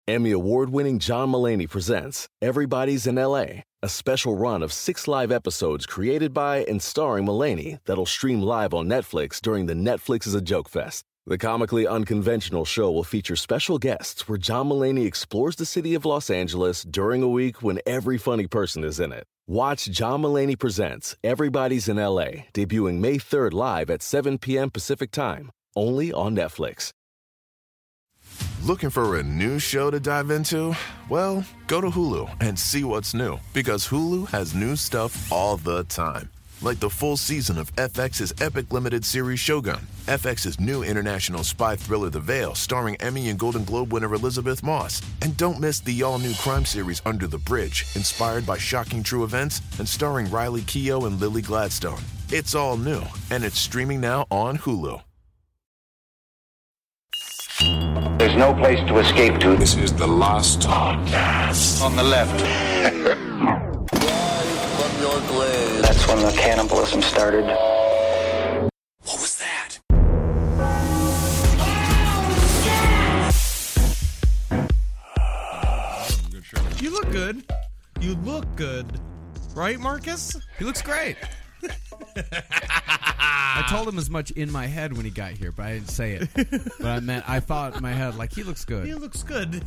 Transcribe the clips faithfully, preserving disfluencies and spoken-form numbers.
Emmy award-winning John Mulaney presents Everybody's in L A, a special run of six live episodes created by and starring Mulaney that'll stream live on Netflix during the Netflix is a Joke Fest. The comically unconventional show will feature special guests where John Mulaney explores the city of Los Angeles during a week when every funny person is in it. Watch John Mulaney Presents Everybody's in L A, debuting May third live at seven p.m. Pacific Time, only on Netflix. Looking for a new show to dive into? Well, go to Hulu and see what's new, because Hulu has new stuff all the time. Like the full season of F X's epic limited series Shogun, F X's new international spy thriller The Veil, starring Emmy and Golden Globe winner Elizabeth Moss. And don't miss the all-new crime series Under the Bridge, inspired by shocking true events and starring Riley Keough and Lily Gladstone. It's all new, and it's streaming now on Hulu. There's no place to escape to. This is the last podcast. On the left. From your grave. That's when the cannibalism started. What was that? You look good. You look good. Right, Marcus? He looks great. I told him as much in my head when he got here, but I didn't say it. But I meant, I thought in my head, like, he looks good. He looks good.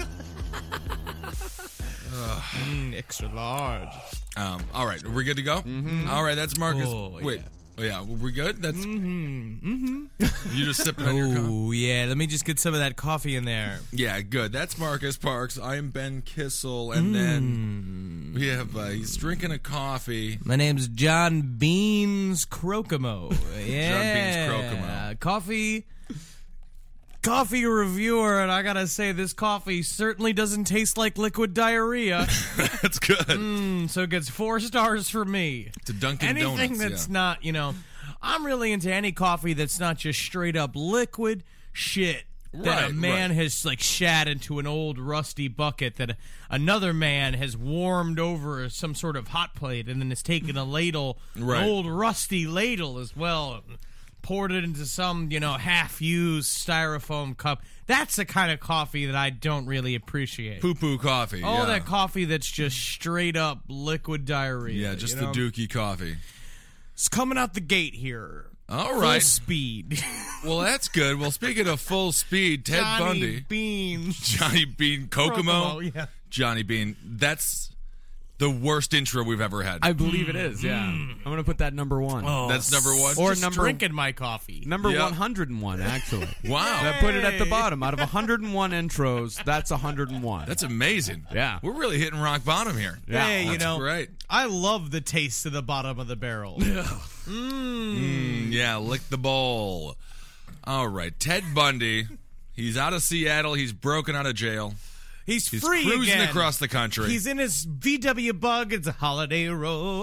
mm, extra large. Um, all right, we're good to go? Mm-hmm. All right, that's Marcus. Oh, Wait. yeah. Oh, yeah, we're good? That's Mm-hmm. Mm-hmm. You just sipping on your coffee? Oh, yeah. Let me just get some of that coffee in there. Yeah, good. That's Marcus Parks. I am Ben Kissel. And mm. then we have, uh, he's drinking a coffee. My name's John Beans Crocomo. Yeah. John Beans Crocomo. Coffee... Coffee reviewer, and I gotta say, this coffee certainly doesn't taste like liquid diarrhea. That's good. Mm, so it gets four stars for me. To Dunkin' Anything Donuts, that's yeah. not, you know, I'm really into any coffee that's not just straight up liquid shit that Right, a man right. has, like, shat into an old rusty bucket that another man has warmed over some sort of hot plate and then has taken a ladle, Right. an old rusty ladle as well, poured it into some, you know, half-used styrofoam cup. That's the kind of coffee that I don't really appreciate. Poo-poo coffee. All yeah. that coffee that's just straight-up liquid diarrhea. Yeah, just you the know? dookie coffee. It's coming out the gate here. All Full right. speed. Well, that's good. Well, speaking of full speed, Ted Johnny Bundy. Bean. Johnny Bean Kokomo. Kokomo, yeah. Johnny Bean. That's the worst intro we've ever had. I believe it is, yeah. I'm going to put that number one. Oh, That's number one? Or just number- drinking my coffee. Number Yeah. one hundred one, actually. Wow. And I put it at the bottom. Out of one hundred one intros, that's one hundred one. That's amazing. Yeah. We're really hitting rock bottom here. Yeah. Hey, you That's know, great. I love the taste of the bottom of the barrel. Mm, yeah, lick the bowl. All right. Ted Bundy. He's out of Seattle. He's broken out of jail. He's, He's free cruising again. across the country. He's in his V W Bug. It's a holiday row.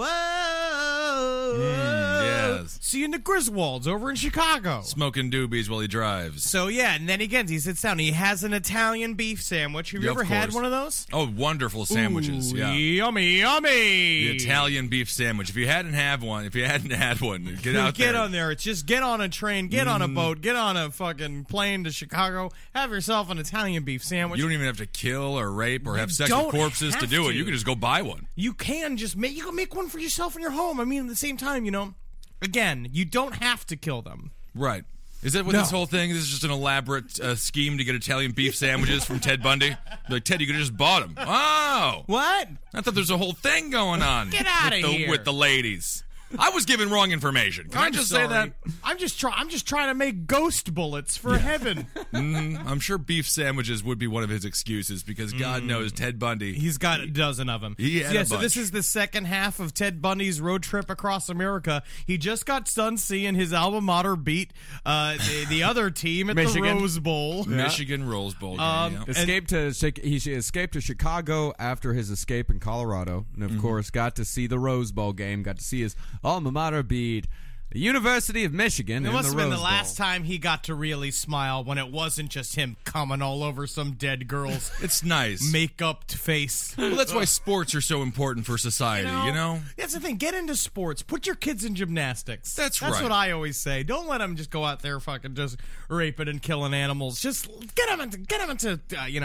Mm, yes. See you in the Griswolds over in Chicago. Smoking doobies while he drives. So, yeah, and then again, he sits down. He has an Italian beef sandwich. Have you Yeah, of ever had course. one of those? Oh, wonderful sandwiches. Ooh, yeah. Yummy, yummy. The Italian beef sandwich. If you hadn't had one, if you hadn't had one, get out Get there. on there. It's just get on a train, get on a boat, get on a fucking plane to Chicago, have yourself an Italian beef sandwich. You don't even have to kill or rape or You have sex don't with corpses to have do it. to. You can just go buy one. You can just make you can make one for yourself in your home. I mean, at the same time, you know, again, you don't have to kill them. Right. Is that what No. this whole thing is? Just an elaborate uh, scheme to get Italian beef sandwiches from Ted Bundy? Like, Ted, you could have just bought them. Oh! What? I thought there's a whole thing going on. Get outta with the, here. With the ladies. I was given wrong information. Can i I'm just sorry. say that? I'm just trying. I'm just trying to make ghost bullets for heaven. Mm, I'm sure beef sandwiches would be one of his excuses because God knows Ted Bundy. He's got a dozen of them. He had yeah, a so this bunch. is the second half of Ted Bundy's road trip across America. He just got done seeing his alma mater beat uh, the, the other team at Michigan. the Rose Bowl. Michigan Rose Bowl game. Um, yeah. Escaped to Chi- he escaped to Chicago after his escape in Colorado, and of course got to see the Rose Bowl game. Got to see his alma mater beat the University of Michigan. It in must the have been Rose the last Bowl. time he got to really smile when it wasn't just him coming all over some dead girl's It's nice. make-up face. Well, that's why sports are so important for society, you know? That's the thing. Get into sports. Put your kids in gymnastics. That's That's right. what I always say. Don't let them just go out there fucking just raping and killing animals. Just get them into, get them into uh, you know,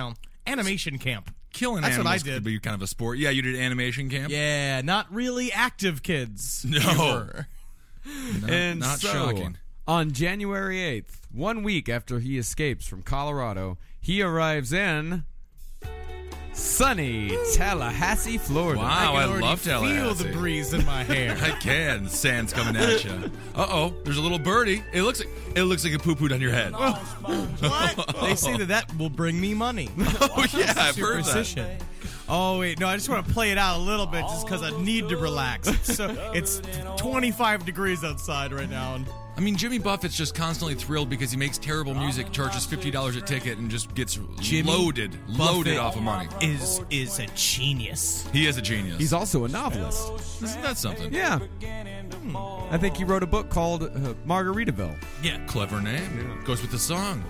animation camp. Killing That's what animals I did. could be kind of a sport. Yeah, you did animation camp? Yeah, not really active kids. No. We were. Not, And not so, shocking. on January eighth, one week after he escapes from Colorado, he arrives in sunny Tallahassee, Florida. Wow, I, I can already love feel Tallahassee. the breeze in my hair. I can. Sand's coming at you. Uh-oh, there's a little birdie. It looks like it looks like it poo-pooed on your head. What? They say that that will bring me money. Oh, yeah, I've heard that. Superstition. Oh wait, no! I just want to play it out a little bit, just because I need to relax. So it's twenty-five degrees outside right now, and I mean, Jimmy Buffett's just constantly thrilled because he makes terrible music, charges fifty dollars a ticket, and just gets Jimmy loaded, loaded Buffett off of money. is is a genius. He is a genius. He's also a novelist. Isn't that something? Yeah. I think he wrote a book called uh, Margaritaville. Yeah. Clever name. Goes with the song.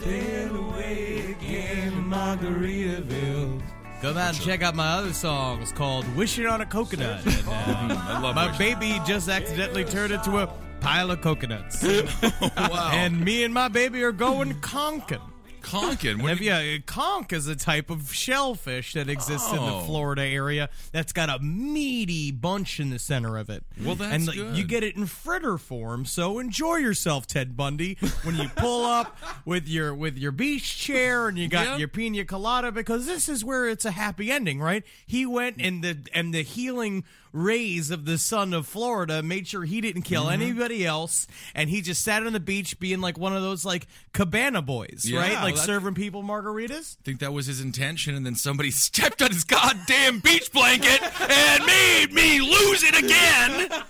Come out and check out my other songs called "Wishing on a Coconut." And, uh, I love my Wishing. baby just accidentally turned into a pile of coconuts. Wow. And me and my baby are going conkin'. Conkin. What Have do you- you, conch is a type of shellfish that exists in the Oh. Florida area that's got a meaty bunch in the center of it. Well, that's and like, good. you get it in fritter form, so enjoy yourself, Ted Bundy, when you pull up with your with your beach chair and you got Yep. your pina colada, because this is where it's a happy ending, right? He went and the and the healing rays of the sun of Florida made sure he didn't kill Mm-hmm. anybody else, and he just sat on the beach being like one of those like cabana boys, Yeah, right? Like well, that- serving people margaritas. I think that was his intention, and then somebody stepped on his goddamn beach blanket and made me lose it again.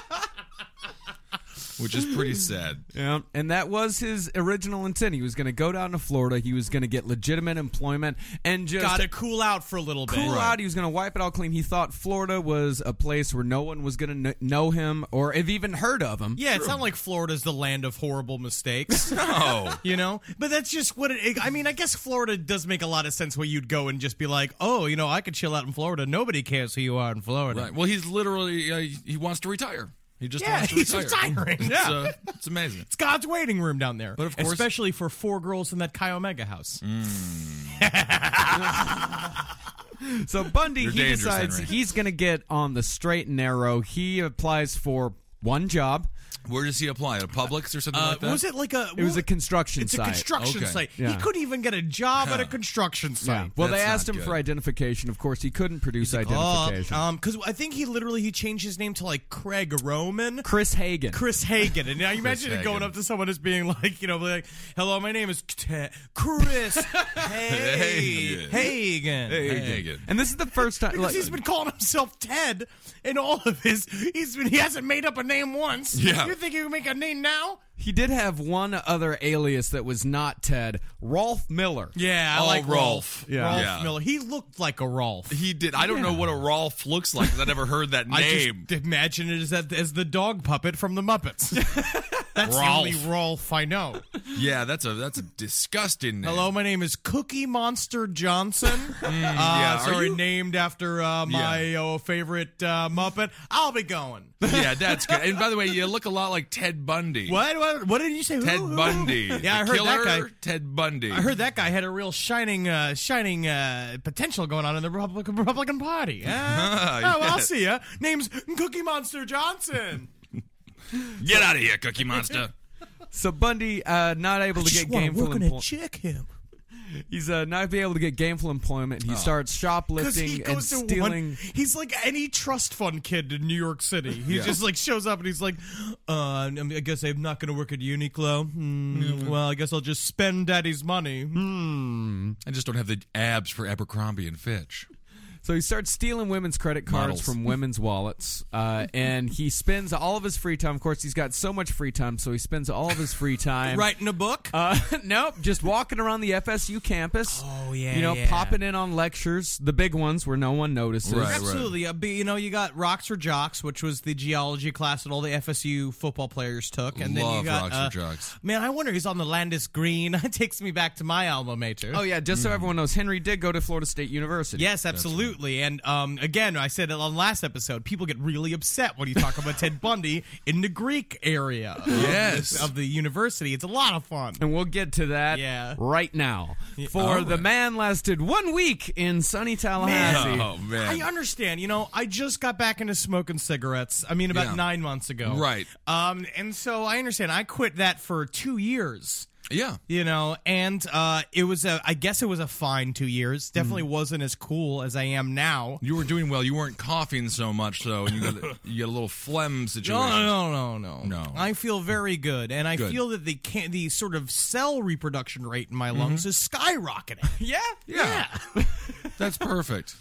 Which is pretty sad. Yeah, and that was his original intent. He was going to go down to Florida. He was going to get legitimate employment and just Got to cool out for a little bit. cool out. He was going to wipe it all clean. He thought Florida was a place where no one was going to kn- know him or have even heard of him. Yeah, it's not like Florida's the land of horrible mistakes. Oh. You know? But that's just what it, I mean, I guess Florida does make a lot of sense where you'd go and just be like, oh, you know, I could chill out in Florida. Nobody cares who you are in Florida. Right. Well, he's literally, uh, he wants to retire. He just Yeah, wants to he's retire. retiring. It's, Yeah. uh, it's amazing. It's God's waiting room down there. But of course- Especially for four girls in that Chi Omega house. So Bundy, You're he dangerous, decides Henry. he's going to get on the straight and narrow. He applies for one job. Where does he apply? At Publix or something Uh, like that? was it like a... It was a construction It's site. a construction Okay. site. Yeah. He couldn't even get a job at a construction Yeah. site. Well, they That's asked not him good. for identification. Of course, he couldn't produce Oh, identification. um, because I think he literally he changed his name to like Craig Roman. Chris Hagen. Chris Hagen. And now you imagine it going Hagen. up to someone as being like, you know, like, hello, my name is Te- Chris Hagen. Hagen. Hagen. And this is the first time. Because Like, he's been calling himself Ted in all of his. He's been, he hasn't made up a name once. Yeah. You think he would make a name now? he did have one other alias that was not Ted, Rolf Miller. Yeah, I Oh, like Rolf. Rolf. Yeah. Rolf Yeah. Miller. He looked like a Rolf. He did. I don't know what a Rolf looks like because I never heard that I name. just imagine it as, that, as the dog puppet from the Muppets. That's Rolf. the only Rolf I know. Yeah, that's a that's a disgusting name. Hello, my name is Cookie Monster Johnson. uh, yeah, are sorry, you? named after uh, my uh, favorite uh, Muppet. I'll be going. Yeah, that's good. And by the way, you look a lot like Ted Bundy. What? What, what did you say? Ted Who? Who? Bundy. Yeah, I The heard killer, that guy. Ted Bundy. I heard that guy had a real shining, uh, shining uh, potential going on in the Republican Republican Party. Uh, oh, well, I'll see ya. Name's Cookie Monster Johnson. Get out of here, Cookie Monster. So Bundy, uh, not able to get wanna gainful work on a employment. chick him. He's uh, not be able to get gainful employment. He starts Because shoplifting he and goes to stealing. one, he's like any trust fund kid in New York City. He Yeah. just like shows up and he's like, uh, I guess I'm not going to work at Uniqlo. Hmm, well, I guess I'll just spend daddy's money. Hmm. I just don't have the abs for Abercrombie and Fitch. So he starts stealing women's credit cards Models. from women's wallets, uh, and he spends all of his free time. Of course, he's got so much free time, so he spends all of his free time Writing a book? Uh, nope, just walking around the F S U campus. Oh, yeah, you know, yeah. popping in on lectures, the big ones where no one notices. Right. Absolutely. Uh, be- you know, you got Rocks or Jocks, which was the geology class that all the F S U football players took. And then you Love got, Rocks or uh, Jocks. Man, I wonder he's on the Landis Green. It takes me back to my alma mater. Oh yeah, just so everyone knows, Henry did go to Florida State University. Yes, absolutely. absolutely. And um, again, I said it on the last episode, people get really upset when you talk about Ted Bundy in the Greek area of, Yes. this- of the university. It's a lot of fun. And we'll get to that Yeah. right now. For all the right. man lasted one week in sunny Tallahassee. Oh, man. I understand. You know, I just got back into smoking cigarettes. I mean, about Yeah. nine months ago. Right. Um, and so I understand. I quit that for two years. Yeah. You know, and uh, it was a, I guess it was a fine two years. Definitely Mm. wasn't as cool as I am now. You were doing well. You weren't coughing so much, though, and you got you got a little phlegm situation. No, no, no, no, No. I feel very good, and I Good. feel that the can- the sort of cell reproduction rate in my lungs is skyrocketing. Yeah? Yeah. That's perfect.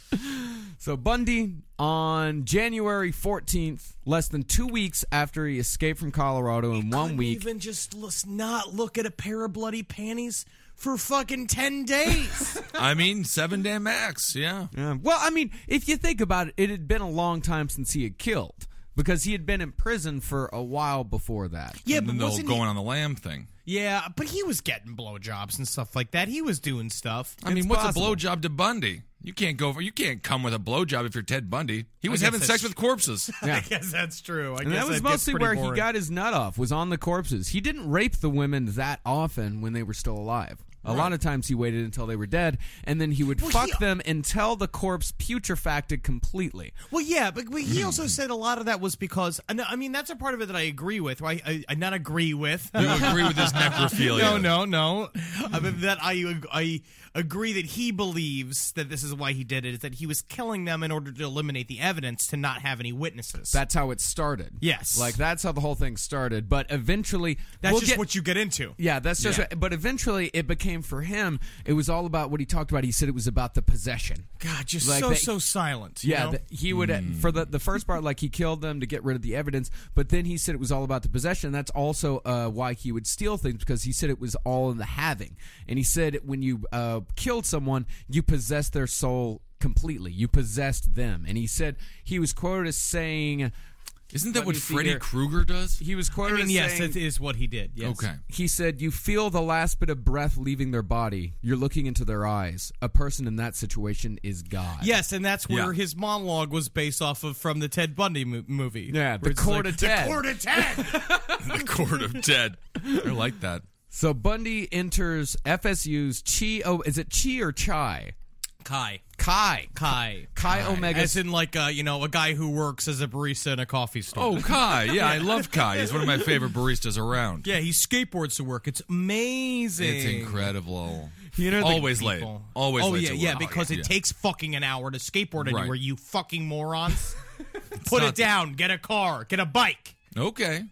So Bundy, on January fourteenth, less than two weeks after he escaped from Colorado in one Couldn't week. even just let's not look at a pair of bloody panties for fucking ten days. I mean, seven day max. Yeah. Yeah. Well, I mean, if you think about it, it had been a long time since he had killed because he had been in prison for a while before that. yeah, And but then the whole wasn't going he, on the lamb thing. yeah, but he was getting blowjobs and stuff like that. He was doing stuff. I mean, It's what's possible. a blowjob to Bundy? You can't go for. You can't come with a blowjob if you're Ted Bundy. He was guess having that's sex tr- with corpses. I guess that's true. I And guess that was gets mostly pretty where boring. he got his nut off, was on the corpses. He didn't rape the women that often when they were still alive. A lot of times he waited until they were dead, and then he would Well, fuck he- them until the corpse putrefacted completely. Well, yeah, but, but he also said a lot of that was because and I mean that's a part of it that I agree with. I, I, I not agree with. You agree with this necrophilia? No, no, no. I mean, that I I agree that he believes that this is why he did it. Is that he was killing them in order to eliminate the evidence to not have any witnesses. That's how it started. Yes. Like, that's how the whole thing started. But eventually... That's we'll just get- what you get into. Yeah, that's just... Yeah. But eventually, it became, for him, it was all about what he talked about. He said it was about the possession. God, just Like so that- so silent. you Yeah, know? that he would... For the, the first part, like, he killed them to get rid of the evidence, but then he said it was all about the possession. That's also uh, why he would steal things, because he said it was all in the having. And he said when you uh, killed someone, you possessed their soul completely. You possessed them. And he said, he was quoted as saying... Isn't that Let what me see Freddy here. Krueger does? He was I quoted mean, as yes, saying... it is what he did. Yes. Okay. He said, you feel the last bit of breath leaving their body. You're looking into their eyes. A person in that situation is God. Yes, and that's where Yeah. his monologue was based off of from the Ted Bundy mo- movie. Yeah, the Where it's Court like, of Ted. The Court of Ted. The Court of Ted. I like that. So Bundy enters F S U's Chi... Oh, is it Chi or Chai? Kai. Kai. Kai. Chi Omega... As in, like, uh, you know, a guy who works as a barista in a coffee store. Oh, Kai. Yeah, I love Kai. He's one of my favorite baristas around. Yeah, he skateboards to work. It's amazing. It's incredible. You know, the Always late. People. Always oh, late yeah, to yeah, work. because Oh, it yeah. takes fucking an hour to skateboard Right. anywhere, you fucking morons. Put not it down. Get a car. Get a bike. Okay.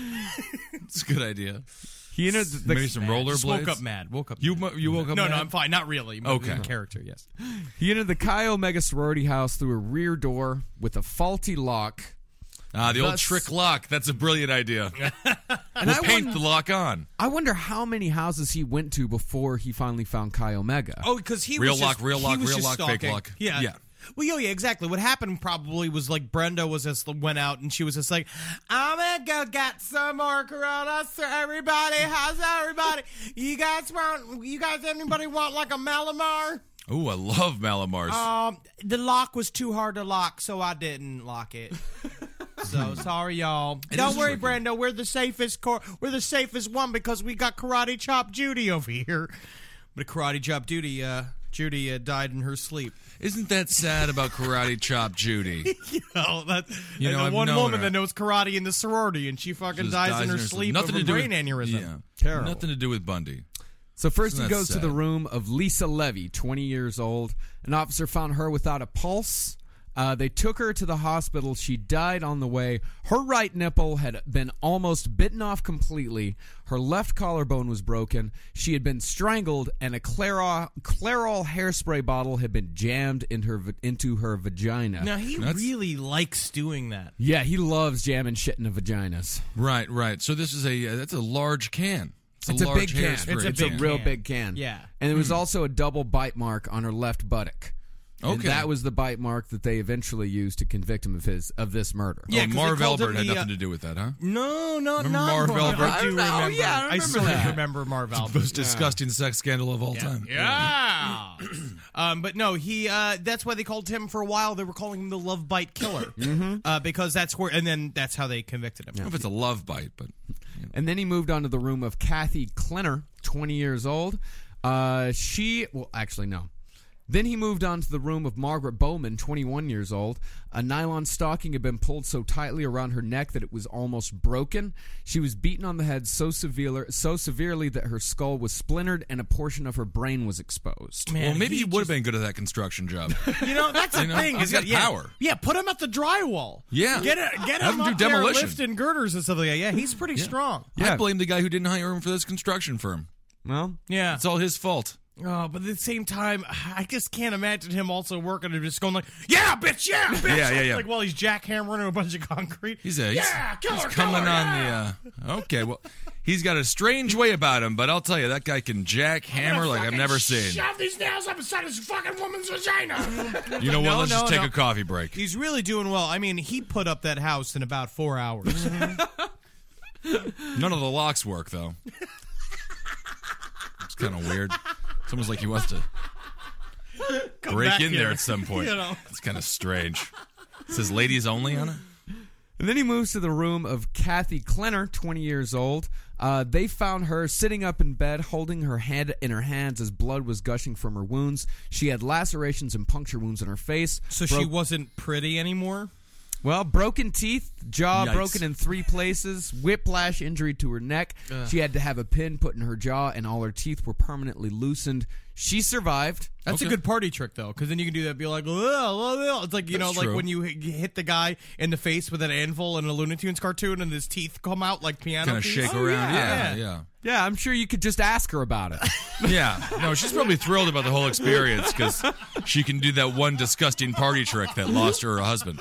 It's a good idea. He entered the, Maybe some Just woke rollerblades. up mad. Woke up You mad. mo- you woke up No, no, mad? I'm fine. Not really. Okay. The character, yes. he entered the Chi Omega sorority house through a rear door with a faulty lock. Ah, the old Thus- trick lock. That's a brilliant idea. And we'll I paint wonder- the lock on. I wonder how many houses he went to before he finally found Chi Omega. Oh, because he Real was lock, just, real he lock, was real just lock, fake stalking. lock. Yeah, Yeah. Well, yeah, yeah, exactly. What happened probably was like Brenda was just went out and she was just like, "I'm gonna go get some more Coronas for everybody. How's everybody? You guys want? You guys anybody want like a Malamar? Ooh, I love Malamars. Um, the lock was too hard to lock, so I didn't lock it." So sorry, y'all. It Don't is worry, tricky. Brenda. We're the safest. Cor- we're the safest one because we got Karate Chop Judy over here. But Karate Chop Judy, uh, Judy uh, died in her sleep. Isn't that sad about Karate Chop Judy? Oh, that, You and know, the I've one known woman her. that knows karate in the sorority, and she fucking Just dies, in her sleep Nothing of to a do brain with, aneurysm. Yeah. Terrible. Nothing to do with Bundy. So first Isn't he that goes to sad? the room of Lisa Levy, twenty years old. An officer found her without a pulse. Uh, they took her to the hospital. She died on the way. Her right nipple had been almost bitten off completely. Her left collarbone was broken. She had been strangled, and a Clairol, Clairol hairspray bottle had been jammed in her, va- into her vagina. Now, he That's- really likes doing that. Yeah, he loves jamming shit into vaginas. Right, right. So this is a uh, that's a large can. It's, It's a, a large big can. hairspray It's a It's a big real can. big can. Yeah. And there was also a double bite mark on her left buttock. And Okay. that was the bite mark that they eventually used to convict him of his of this murder. Yeah, oh, 'cause Marv they called Albert him had the, nothing uh, to do with that, huh? No, no, Remember not Marv Albert? I do I don't know. remember. Yeah, I I remember still that. remember Marv Albert. Most disgusting sex scandal of all time. Yeah. um, but no, he. Uh, that's why they called him for a while. They were calling him the Love Bite Killer uh, because that's where, and then that's how they convicted him. I don't know if it's a love bite, but And then he moved on to the room of Kathy Klenner, twenty years old. Uh, she, well, actually, no. Then he moved on to the room of Margaret Bowman, twenty-one years old. A nylon stocking had been pulled so tightly around her neck that it was almost broken. She was beaten on the head so severe, so severely that her skull was splintered and a portion of her brain was exposed. Man, well, maybe he, he would have just- been good at that construction job. You know, that's the You know, thing. he's is got that, yeah, power. Yeah, put him at the drywall. Yeah. Get it, get Have him him do up there demolition. lifting girders and stuff like that. Yeah, he's pretty strong. I blame the guy who didn't hire him for this construction firm. Well, Yeah. It's all his fault. Oh, but at the same time, I just can't imagine him also working and just going like, "Yeah, bitch, yeah, bitch," Yeah, yeah, yeah. like while he's jackhammering a bunch of concrete. He's a he's, yeah, killer, he's coming killer, on yeah. the. Uh, okay, well, he's got a strange way about him, but I'll tell you, that guy can jackhammer like I've never seen. Shove these nails up inside his fucking woman's vagina. You know what? No, Let's no, just take no. a coffee break. He's really doing well. I mean, he put up that house in about four hours. None of the locks work though. It's kind of weird. It's almost like he wants to Come break back in here. there at some point. You know. It's kind of strange. It says ladies only on it. and then he moves to the room of Kathy Klenner, twenty years old. Uh, they found her sitting up in bed, holding her head in her hands as blood was gushing from her wounds. She had lacerations and puncture wounds in her face. So she Broke- wasn't pretty anymore. Well, broken teeth, jaw Yikes. broken in three places, whiplash injury to her neck. She had to have a pin put in her jaw, and all her teeth were permanently loosened. She survived. That's Okay. a good party trick, though, because then you can do that. Be like, "Ugh, ugh, ugh." It's like you That's know, like true. when you hit hit the guy in the face with an anvil in a Looney Tunes cartoon, and his teeth come out like piano Kind of keys. shake Oh, around. yeah. Yeah, yeah. Yeah, I'm sure you could just ask her about it. Yeah, no, she's probably thrilled about the whole experience because she can do that one disgusting party trick that lost her husband.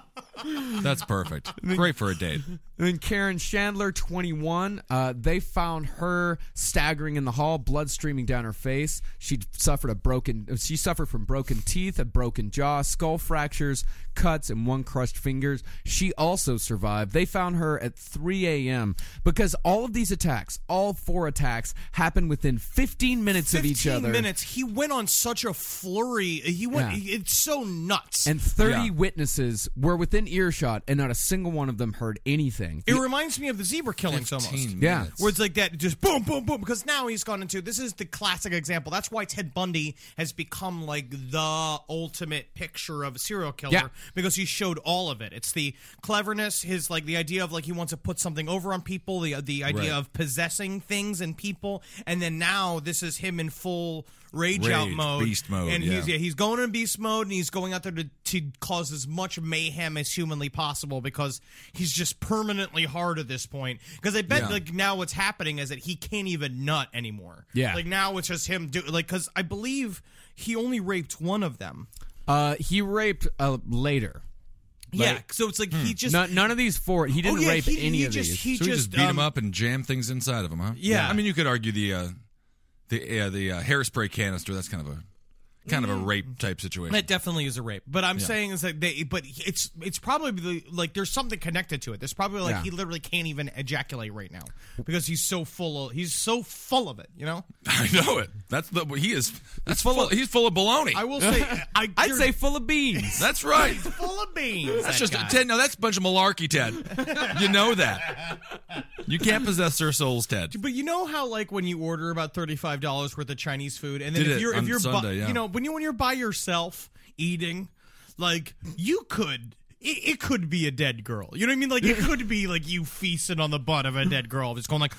That's perfect. Great for a date. And then Karen Chandler, twenty-one, uh, they found her staggering in the hall, blood streaming down her face. She suffered a broken. She suffered from broken teeth, a broken jaw, skull fractures, cuts, and one crushed fingers. She also survived. They found her at three a.m. because all of these attacks, all four attacks, happened within fifteen minutes of each other. minutes. He went on such a flurry. He went. Yeah. It's so nuts. And thirty Yeah. witnesses were within earshot, and not a single one of them heard anything. it reminds me of the zebra killings almost. fifteen Yeah. minutes. Where it's like that, just boom, boom, boom. Because now he's gone into this is the classic example. That's why Ted Bundy has become like the ultimate picture of a serial killer Yeah. because he showed all of it. It's the cleverness, his like the idea of like he wants to put something over on people, the the idea Right. of possessing things and people, and then now this is him in full rage, out Rage, mode, beast mode, and he's yeah. yeah he's going in beast mode, and he's going out there to to cause as much mayhem as humanly possible because he's just permanently hard at this point. Because I bet Yeah. like now what's happening is that he can't even nut anymore. Yeah. like now it's just him do like because I believe he only raped one of them. Uh, he raped uh, later. Yeah, so it's like he just No, none of these four. He didn't Oh, yeah, rape he- any he of just- these. he So he just beat um, him up and jammed things inside of him, huh? Yeah. I mean, you could argue the uh, the uh, the uh, hairspray canister. That's kind of a kind of a rape type situation. That definitely is a rape. But I'm saying is like they, but it's it's probably like there's something connected to it. There's probably like Yeah. he literally can't even ejaculate right now because he's so full of he's so full of it. You know. I know it. That's the he is. That's full. Of, he's full of baloney. I will say I, I'd you're say full of beans. That's right. full of beans. That's that just guy. Ted. No, that's a bunch of malarkey, Ted. You know that. You can't possess their souls, Ted. But you know how like when you order about thirty-five dollars worth of Chinese food, and then Did if it you're if on you're bu- Sunday, yeah. you know when you when you're by yourself eating, like you could. It, it could be a dead girl. You know what I mean? Like it could be like you feasting on the butt of a dead girl, just going like.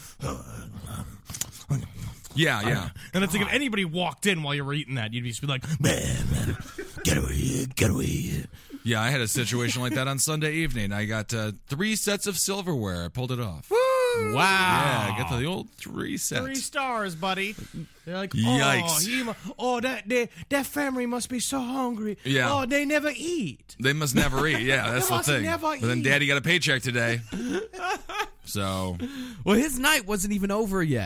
Yeah, yeah. And it's like if anybody walked in while you were eating that, you'd just be like, man, man, get away, get away. Yeah, I had a situation like that on Sunday evening. I got uh, three sets of silverware. I pulled it off. Wow. Yeah, I got the old three sets. Three stars, buddy. They're like, oh, Yikes. he mu- oh that they, that family must be so hungry. Yeah. Oh, they never eat. They must never eat. Yeah, that's They the must thing. never But then eat. Daddy got a paycheck today. So, Well, his night wasn't even over yet.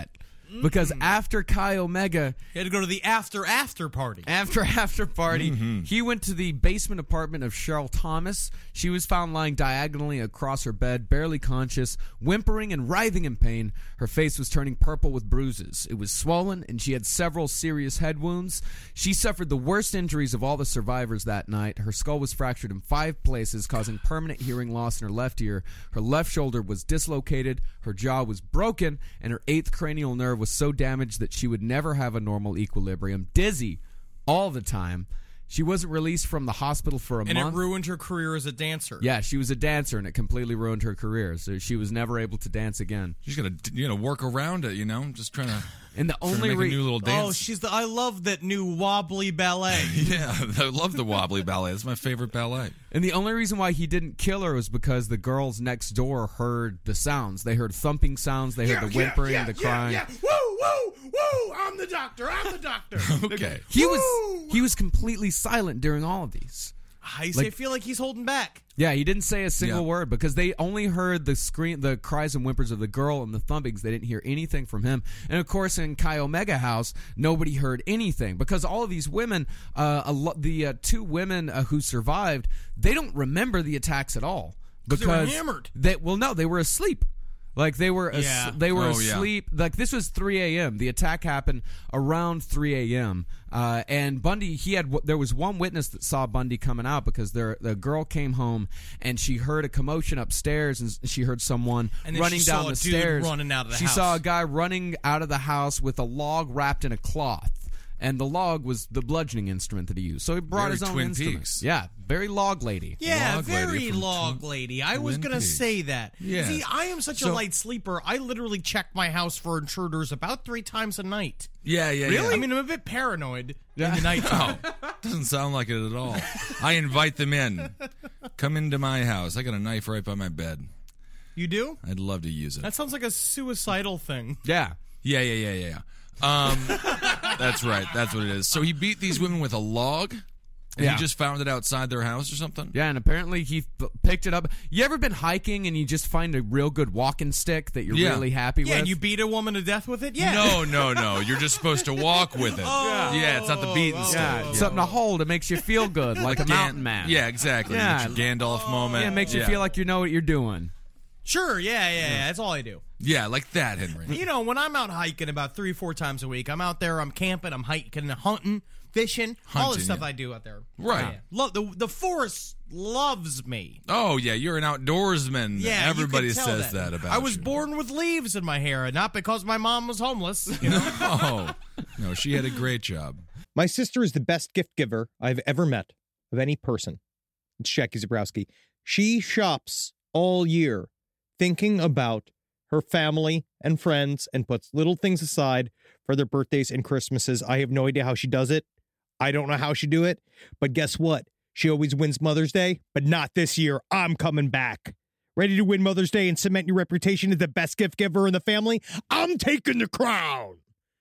because after Chi Omega, He had to go to the after after party. after after party, Mm-hmm. he went to the basement apartment of Cheryl Thomas. She was found lying diagonally across her bed, barely conscious, whimpering and writhing in pain. Her face was turning purple with bruises. It was swollen, and she had several serious head wounds. She suffered the worst injuries of all the survivors that night. Her skull was fractured in five places, causing permanent hearing loss in her left ear. Her left shoulder was dislocated, her jaw was broken, and her eighth cranial nerve was so damaged that she would never have a normal equilibrium. Dizzy all the time. She wasn't released from the hospital for a And month. it ruined her career as a dancer. Yeah, she was a dancer, and it completely ruined her career. So she was never able to dance again. You just gotta, you know, work around it. You know, just trying to. And the trying to only make re- a new little dance. Oh, she's the. I love that new wobbly ballet. Yeah, I love the wobbly ballet. It's my favorite ballet. And the only reason why he didn't kill her was because the girls next door heard the sounds. They heard thumping sounds. They heard the whimpering, the crying. Yeah, yeah. Woo, woo, woo! I'm the doctor. I'm the doctor. Okay. He was he was completely silent during all of these. I Like- feel like he's holding back. Yeah, he didn't say a single Yeah. word because they only heard the scream, the cries and whimpers of the girl and the thumpings. They didn't hear anything from him. And of course, in Chi Omega house, nobody heard anything because all of these women, uh, a lo- the uh, two women uh, who survived, they don't remember the attacks at all because they were hammered. They, well, no, they were asleep. Like they were, as- Yeah. they were Oh, yeah. asleep. Like this was three a.m. The attack happened around three a.m. Uh, and Bundy, he had. There was one witness that saw Bundy coming out because there, the girl came home and she heard a commotion upstairs and she heard someone And then running she down saw a the dude stairs. running out of the she house. saw a guy running out of the house with a log wrapped in a cloth. And the log was the bludgeoning instrument that he used. So he brought Very his own Twin instrument. Peaks. Yeah, very log lady. Yeah, Log lady very from log Twin- lady. I was Twin going to Peaks. say that. Yeah. See, I am such a So- light sleeper. I literally check my house for intruders about three times a night. Yeah, yeah, Really? yeah. I mean, I'm a bit paranoid in the night. Oh, doesn't sound like it at all. I invite them in. Come into my house. I got a knife right by my bed. You do? I'd love to use it. That sounds like a suicidal thing. Yeah. Yeah, yeah, yeah, yeah, yeah. Um, that's right. That's what it is. So he beat these women with a log, and Yeah. he just found it outside their house or something? Yeah, and apparently he p- picked it up. You ever been hiking and you just find a real good walking stick that you're Yeah. really happy Yeah, with? and you beat a woman to death with it? Yeah. No, no, no. You're just supposed to walk with it. Oh. Yeah, it's not the beaten stick. yeah, something to hold. It makes you feel good, like a Gan- mountain man. Yeah, exactly. Yeah. It's your Gandalf moment. yeah, it makes you Yeah. feel like you know what you're doing. Sure, yeah, yeah, yeah. That's all I do. Yeah, like that, Henry. You know, when I'm out hiking about three, four times a week, I'm out there, I'm camping, I'm hiking, hunting, fishing, all the Hunting, stuff yeah. I do out there. Right. Yeah. Lo- the, the forest loves me. Oh, yeah, you're an outdoorsman. Yeah, you Everybody can tell says that, about I was you. born with leaves in my hair, and not because my mom was homeless. You know? Oh, no, she had a great job. My sister is the best gift giver I've ever met of any person. It's Jackie Zabrowski. She shops all year thinking about her family and friends and puts little things aside for their birthdays and Christmases. I have no idea how she does it. I don't know how she do it. But guess what? She always wins Mother's Day, but not this year. I'm coming back. Ready to win Mother's Day and cement your reputation as the best gift giver in the family? I'm taking the crown.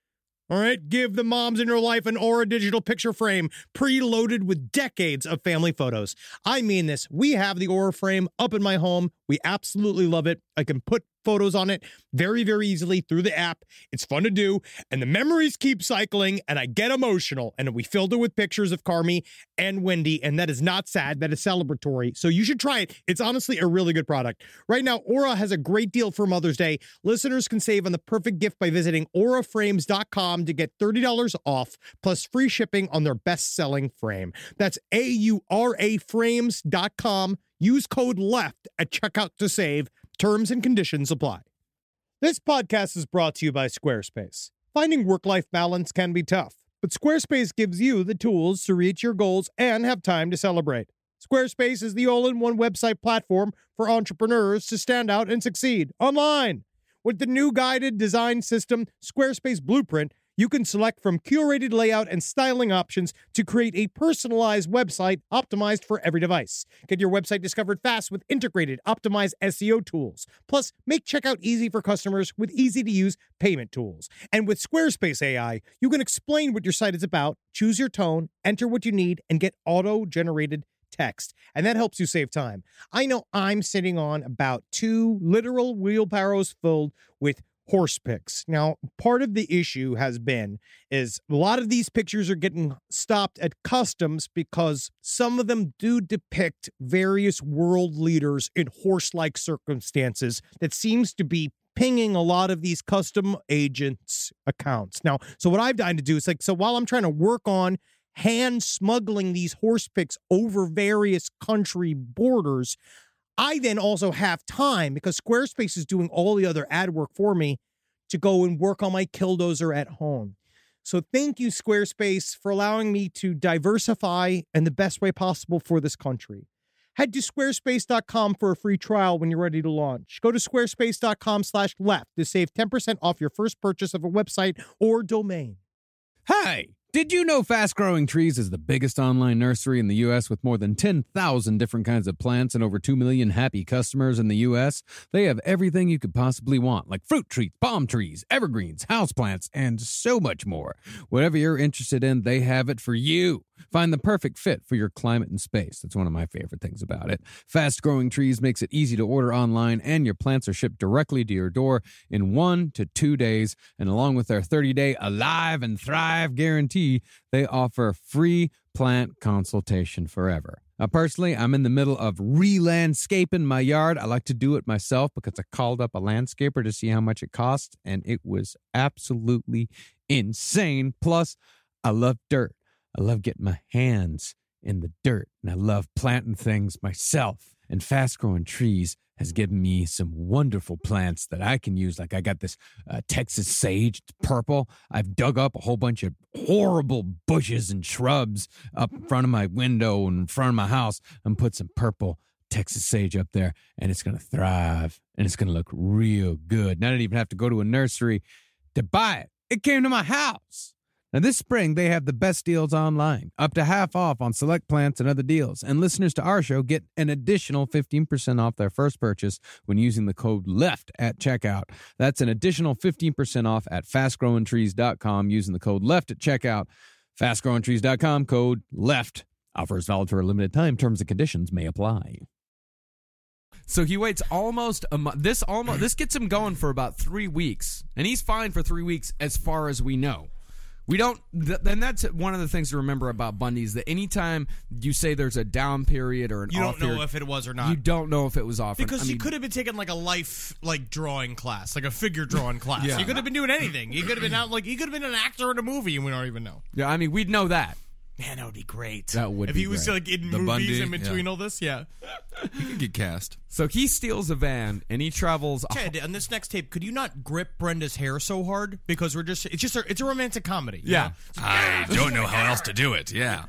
All right, give the moms in your life an Aura digital picture frame preloaded with decades of family photos. I mean this. We have the Aura frame up in my home. We absolutely love it. I can put photos on it very, very easily through the app. It's fun to do, and the memories keep cycling, and I get emotional. And we filled it with pictures of Carmi and Wendy, and that is not sad. That is celebratory. So you should try it. It's honestly a really good product. Right now, Aura has a great deal for Mother's Day. Listeners can save on the perfect gift by visiting aura frames dot com to get thirty dollars off, plus free shipping on their best-selling frame. That's A U R A frames dot com. Use code LEFT at checkout to save. Terms and conditions apply. This podcast is brought to you by Squarespace. Finding work-life balance can be tough, but Squarespace gives you the tools to reach your goals and have time to celebrate. Squarespace is the all-in-one website platform for entrepreneurs to stand out and succeed online. With the new guided design system, Squarespace Blueprint, you can select from curated layout and styling options to create a personalized website optimized for every device. Get your website discovered fast with integrated, optimized S E O tools. Plus, make checkout easy for customers with easy-to-use payment tools. And with Squarespace A I, you can explain what your site is about, choose your tone, enter what you need, and get auto-generated text. And that helps you save time. I know I'm sitting on about two literal wheelbarrows filled with horse pics. Now, part of the issue has been is a lot of these pictures are getting stopped at customs because some of them do depict various world leaders in horse-like circumstances that seems to be pinging a lot of these custom agents' accounts. Now, so what I've done to do is like, so while I'm trying to work on hand smuggling these horse pics over various country borders, I then also have time because Squarespace is doing all the other ad work for me to go and work on my Killdozer at home. So thank you, Squarespace, for allowing me to diversify in the best way possible for this country. Head to squarespace dot com for a free trial when you're ready to launch. Go to squarespace dot com slash left to save ten percent off your first purchase of a website or domain. Hey! Did you know Fast Growing Trees is the biggest online nursery in the U S with more than ten thousand different kinds of plants and over two million happy customers in the U S? They have everything you could possibly want, like fruit trees, palm trees, evergreens, houseplants, and so much more. Whatever you're interested in, they have it for you. Find the perfect fit for your climate and space. That's one of my favorite things about it. Fast Growing Trees makes it easy to order online, and your plants are shipped directly to your door in one to two days. And along with their thirty-day Alive and Thrive guarantee, they offer free plant consultation forever. Now, personally, I'm in the middle of re-landscaping my yard. I like to do it myself because I called up a landscaper to see how much it costs, and it was absolutely insane. Plus, I love dirt. I love getting my hands in the dirt, and I love planting things myself. And Fast Growing Trees has given me some wonderful plants that I can use. Like I got this uh, Texas sage, it's purple. I've dug up a whole bunch of horrible bushes and shrubs up in front of my window and in front of my house and put some purple Texas sage up there, and it's going to thrive, and it's going to look real good. And I didn't even have to go to a nursery to buy it. It came to my house. Now, this spring, they have the best deals online, up to half off on select plants and other deals. And listeners to our show get an additional fifteen percent off their first purchase when using the code LEFT at checkout. That's an additional fifteen percent off at fast growing trees dot com using the code LEFT at checkout. fast growing trees dot com, code LEFT. Offers valid for a limited time. Terms and conditions may apply. So he waits almost a month. This almost this gets him going for about three weeks, and he's fine for three weeks as far as we know. We don't, th- and that's one of the things to remember about Bundy is that anytime you say there's a down period or an you off don't know period, if it was or not. You don't know if it was off because or, I he mean, could have been taking like a life like drawing class, like a figure drawing class. Yeah. He could have been doing anything. He could have been out like he could have been an actor in a movie, and we don't even know. Yeah, I mean, we'd know that. Man, that would be great. That would if be he was great. like in The movies Bundy, in between yeah. all this. Yeah, He could get cast. So he steals a van and he travels. a- Ted, on this next tape, could you not grip Brenda's hair so hard because we're just it's just a, it's a romantic comedy. you Yeah. know? I don't know how else to do it. Yeah.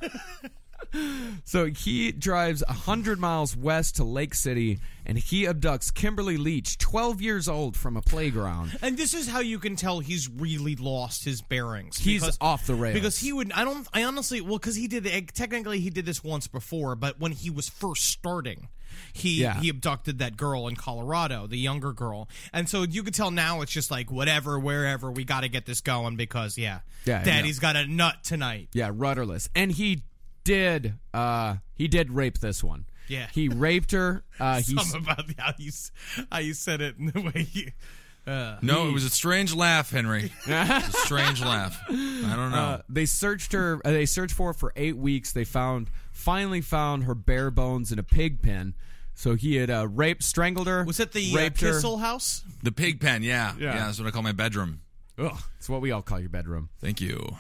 So he drives one hundred miles west to Lake City, and he abducts Kimberly Leach, twelve years old, from a playground. And this is how you can tell he's really lost his bearings. He's because, off the rails. Because he would, I don't, I honestly, well, because he did, technically he did this once before, but when he was first starting, he Yeah. he abducted that girl in Colorado, the younger girl. And so you could tell now it's just like, whatever, wherever, we got to get this going because, yeah, Yeah, Daddy's got a nut tonight. Yeah, rudderless. And he did, uh, he did rape this one. Yeah. He raped her. Uh, he's, Something about the, how, you, s- how you said it and the way you... Uh, No, it was a strange laugh, Henry. It was a strange laugh. I don't know. Uh, they searched her. Uh, they searched for her for eight weeks. They found, finally found her bare bones in a pig pen. So he had uh, raped, strangled her. was it the uh, raped her. Kissel house? the pig pen, yeah. Yeah. yeah. That's what I call my bedroom. Ugh, it's what we all call your bedroom. Thank you.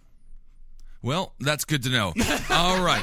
Well, that's good to know. All right.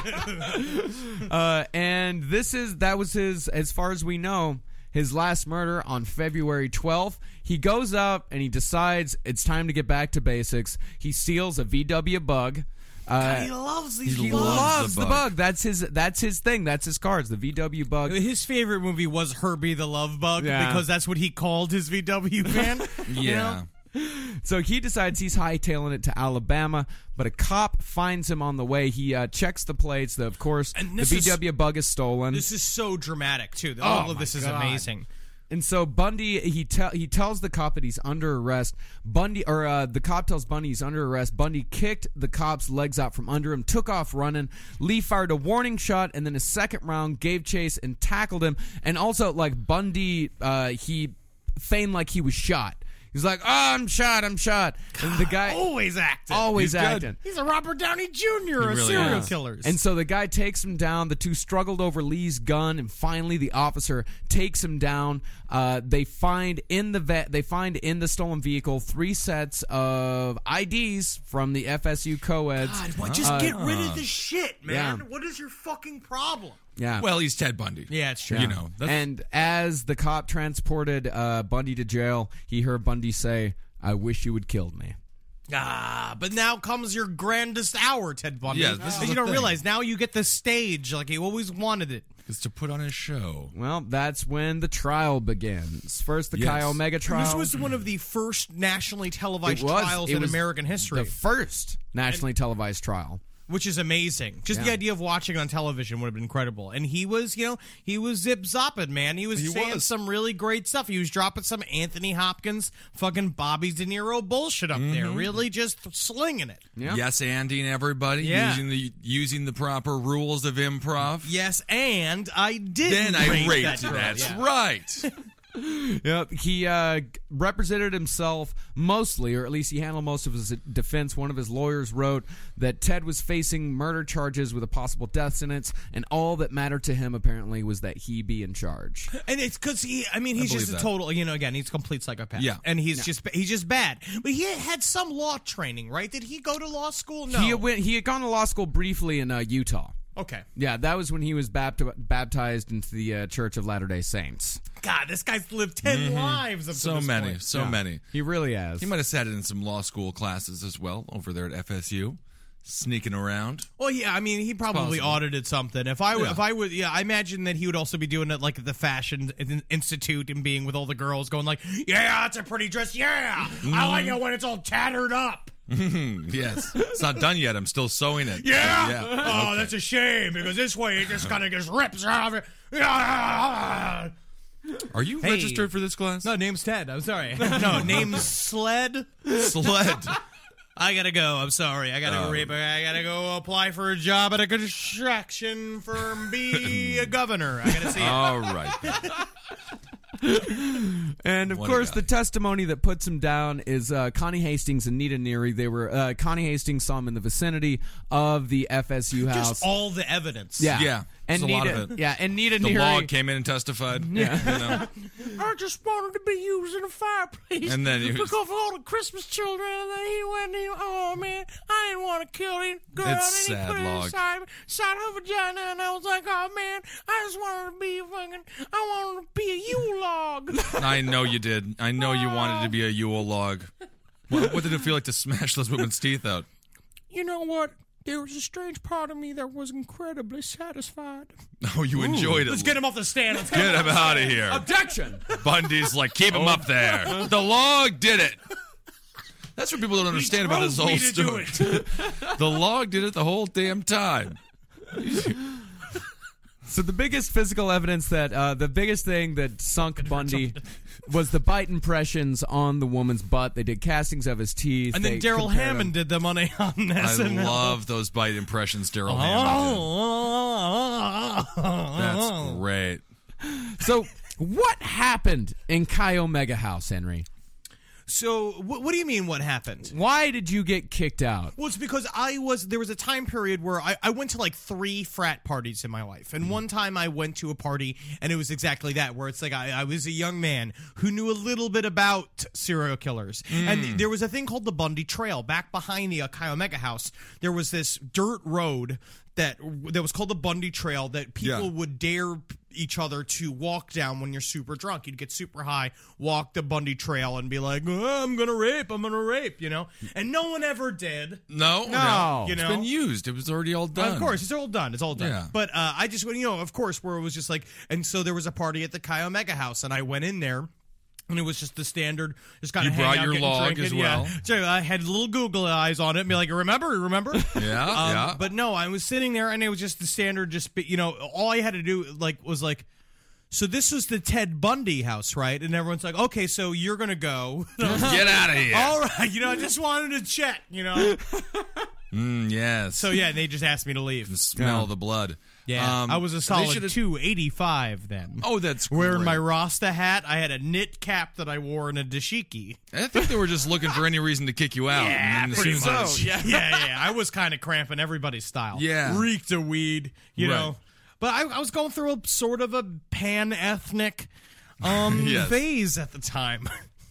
Uh, and this is that was his, as far as we know, his last murder on February twelfth. He goes up and he decides it's time to get back to basics. He steals a V W Bug. Uh, he loves these he loves loves the the bug. bug. That's his. That's his thing. That's his cards. The V W Bug. His favorite movie was Herbie the Love Bug Yeah. because that's what he called his V W van. Yeah. You know? So he decides he's hightailing it to Alabama, but a cop finds him on the way. He uh, checks the plates. The, of course, And the this V is- W Bug is stolen. This is so dramatic too. Oh, All of my this is God. amazing. And so Bundy, he tell he tells the cop that he's under arrest. Bundy, or uh, the cop tells Bundy he's under arrest. Bundy kicked the cop's legs out from under him, took off running. Lee fired a warning shot, and then a second round gave chase and tackled him. And also, like Bundy, uh, he feigned like he was shot. He's like, oh, I'm shot, I'm shot. And the guy always acting. Always He's good. acting. He's a Robert Downey Junior of really serial is. killers. And so the guy takes him down. The two struggled over Lee's gun, and finally the officer takes him down. Uh, they find in the vet, they find in the stolen vehicle three sets of I Ds from the F S U co-eds. God, why, just Uh, get rid of the shit, man. yeah. What is your fucking problem? Yeah. Well, he's Ted Bundy. Yeah, it's true. You know. That's, And as the cop transported uh, Bundy to jail, he heard Bundy say, I wish you had killed me. Ah, but now comes your grandest hour, Ted Bundy. Yeah, this is And you the don't thing. realize now you get the stage like you always wanted it. it's to put on his show. Well, that's when the trial begins. First, the Yes. Chi Omega trial. This was one of the first nationally televised It was. trials It in was American history, The first nationally televised trial. which is amazing. Just the Yeah. idea of watching it on television would have been incredible. And he was, you know, he was zip zopping, man. He was He saying was. some really great stuff. He was dropping some Anthony Hopkins, fucking Bobby De Niro bullshit up there. Really just slinging it. Yeah. Yes, anding everybody, Yeah. using the using the proper rules of improv. Yes, and I did. Then I rate raped. that girl. That's Yeah. right. Yep. He uh, represented himself mostly, or at least he handled most of his defense. One of his lawyers wrote that Ted was facing murder charges with a possible death sentence, and all that mattered to him apparently was that he be in charge. And it's because he, I mean, he's believe just a that. total, you know, again, he's a complete psychopath. Yeah. And he's just, he's just bad. But he had some law training, right? Did he go to law school? No. He had went. He had gone to law school briefly in uh, Utah. Okay. Yeah, that was when he was bapt- baptized into the uh, Church of Latter-day Saints. God, this guy's lived ten lives up to So this many, point. so Yeah. many. He really has. He might have sat in some law school classes as well over there at F S U, sneaking around. Well, yeah, I mean, he probably possible. audited something. If I, w- Yeah. if I would, yeah, I imagine that he would also be doing it like at the Fashion In- Institute and being with all the girls, going like, "Yeah, that's a pretty dress. Yeah, I like it when it's all tattered up. Yes, it's not done yet. I'm still sewing it. Yeah, yeah. oh, Okay. that's a shame because this way it just kind of just rips out of it. Yeah. Are you Hey. registered for this class? No, name's Ted. I'm sorry. No, name's Sled. Sled. I gotta go. I'm sorry. I gotta go Oh. rape. I gotta go apply for a job at a construction firm. Be a governor. I gotta see it. All right. And of What a course, guy. the testimony that puts him down is uh, Connie Hastings and Nita Neary. They were uh, Connie Hastings saw him in the vicinity of the F S U house. Just all the evidence. yeah, Yeah, and there's a lot Nita, of it. yeah, and Nita The Neary. log came in and testified. Yeah. You know? I just wanted to be used in a fireplace. And then he was- because of all the Christmas children, and then he went. He, oh man, I didn't want to kill him. Girl, It's and he sad, put it log. inside, inside her vagina, and I was like, oh man, I just wanted to be fucking. I wanted to be a Yule log. I know you did. I know you wanted to be a Yule log. What, what did it feel like to smash those women's teeth out? You know what? There was a strange part of me that was incredibly satisfied. Oh, you enjoyed it. Let's get him off the stand. Let's Get him out of here. Objection! Bundy's like, keep him up there. The log did it. That's what people don't understand about this drove whole me to do story. The log did it the whole damn time. So the biggest physical evidence that uh, the biggest thing that sunk Bundy was the bite impressions on the woman's butt. They did castings of his teeth. And then They Daryl compared Hammond them. did them on a on I S N L. love those bite impressions Daryl Hammond Oh, did. That's great. So what happened in Chi Omega House, Henry? So, wh- what do you mean? What happened? Why did you get kicked out? Well, it's because I was there was a time period where I, I went to like three frat parties in my life, and one time I went to a party and it was exactly that, where it's like I, I was a young man who knew a little bit about serial killers, and there was a thing called the Bundy Trail back behind the uh, Chi Omega house. There was this dirt road that that was called the Bundy Trail that people Yeah. would dare each other to walk down when you're super drunk. You'd get super high, walk the Bundy Trail, and be like, oh, I'm gonna rape, I'm gonna rape, you know? And no one ever did. No, No. You It's know? been used. It was already all done. Of course, it's all done. It's all done. Yeah. But uh, I just went, you know, of course, where it was just like, and so there was a party at the Chi Omega house, and I went in there. And it was just the standard, just kind You of brought hang out, your getting log drinking, as yeah. well? So I had little Google eyes on it and be like, remember, remember? Yeah, Um, yeah. But no, I was sitting there and it was just the standard, just, you know, all I had to do like was like, so this was the Ted Bundy house, right? And everyone's like, okay, so you're going to go. Get out of here. All right, you know, I just wanted to check, you know. Mm, yes. So yeah, they just asked me to leave. The smell Yeah. of the blood. Yeah, Um, I was a they solid should've- two eighty-five then. Oh, that's Wearing great. my Rasta hat, I had a knit cap that I wore in a dashiki. I think they were just looking for any reason to kick you out. Yeah, and then as pretty soon as much. they- Yeah, yeah, yeah. I was kind of cramping everybody's style. Yeah. Reeked of weed, you Right. know. But I, I was going through a sort of a pan-ethnic um, Yes. phase at the time.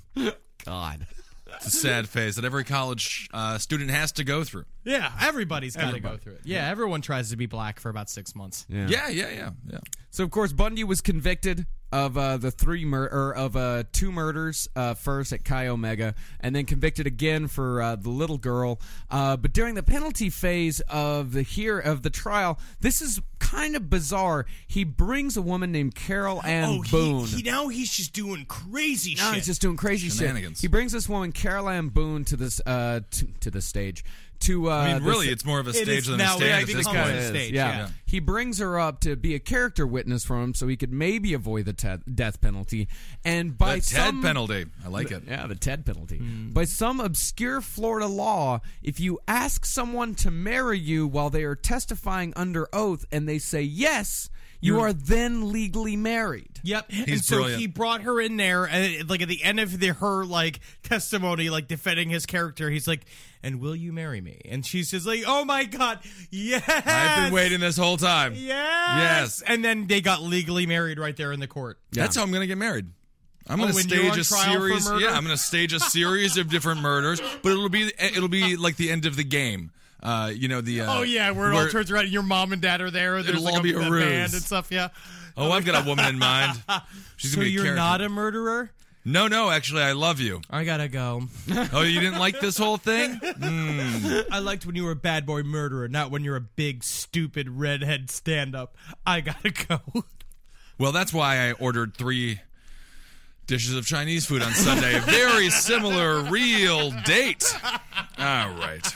God. It's a sad phase that every college uh, student has to go through. Yeah, everybody's got to Everybody. go through it. Yeah, everyone tries to be black for about six months. Yeah. Yeah, yeah, yeah, yeah. So of course Bundy was convicted of uh, the three mur- or of uh, two murders uh, first at Chi Omega, and then convicted again for uh, the little girl. Uh, but during the penalty phase of the here of the trial, this is kind of bizarre. He brings a woman named Carol Ann Oh, Boone. he, he now he's just doing crazy No, shit. he's just doing crazy shit. Shenanigans. He brings this woman, Carol Ann Boone, to this uh, to, to the stage. To uh, I mean, this- really, it's more of a It stage is than a now, stand yeah, at it this becomes point. a It is, stage, yeah. yeah. He brings her up to be a character witness for him so he could maybe avoid the te- death penalty. And by The some Ted penalty. I like it. Yeah, the Ted penalty. By some obscure Florida law, if you ask someone to marry you while they are testifying under oath and they say yes, you are then legally married. Yep. and He's so brilliant. he brought her in there, and like at the end of the, her like testimony, like defending his character, he's like, "And will you marry me?" And she's just like, "Oh my god, yes!" I've been waiting this whole time. Yes. Yes. And then they got legally married right there in the court. That's how I'm going to get married. I'm Oh, going to when you're on stage a trial for series. murder? Yeah, I'm going to stage a series of different murders, but it'll be it'll be like the end of the game. Uh, you know the. Uh, Oh yeah, where it all turns around, and your mom and dad are there. There's It'll like all a, be a a ruse. band and stuff. Yeah. Oh, I've got a woman in mind. She's So gonna be a you're character. not a murderer? No, no. Actually, I love you. I gotta go. Oh, you didn't like this whole thing? Mm. I liked when you were a bad boy murderer, not when you're a big stupid redhead stand-up. I gotta go. Well, that's why I ordered three dishes of Chinese food on Sunday. A very similar real date. All right.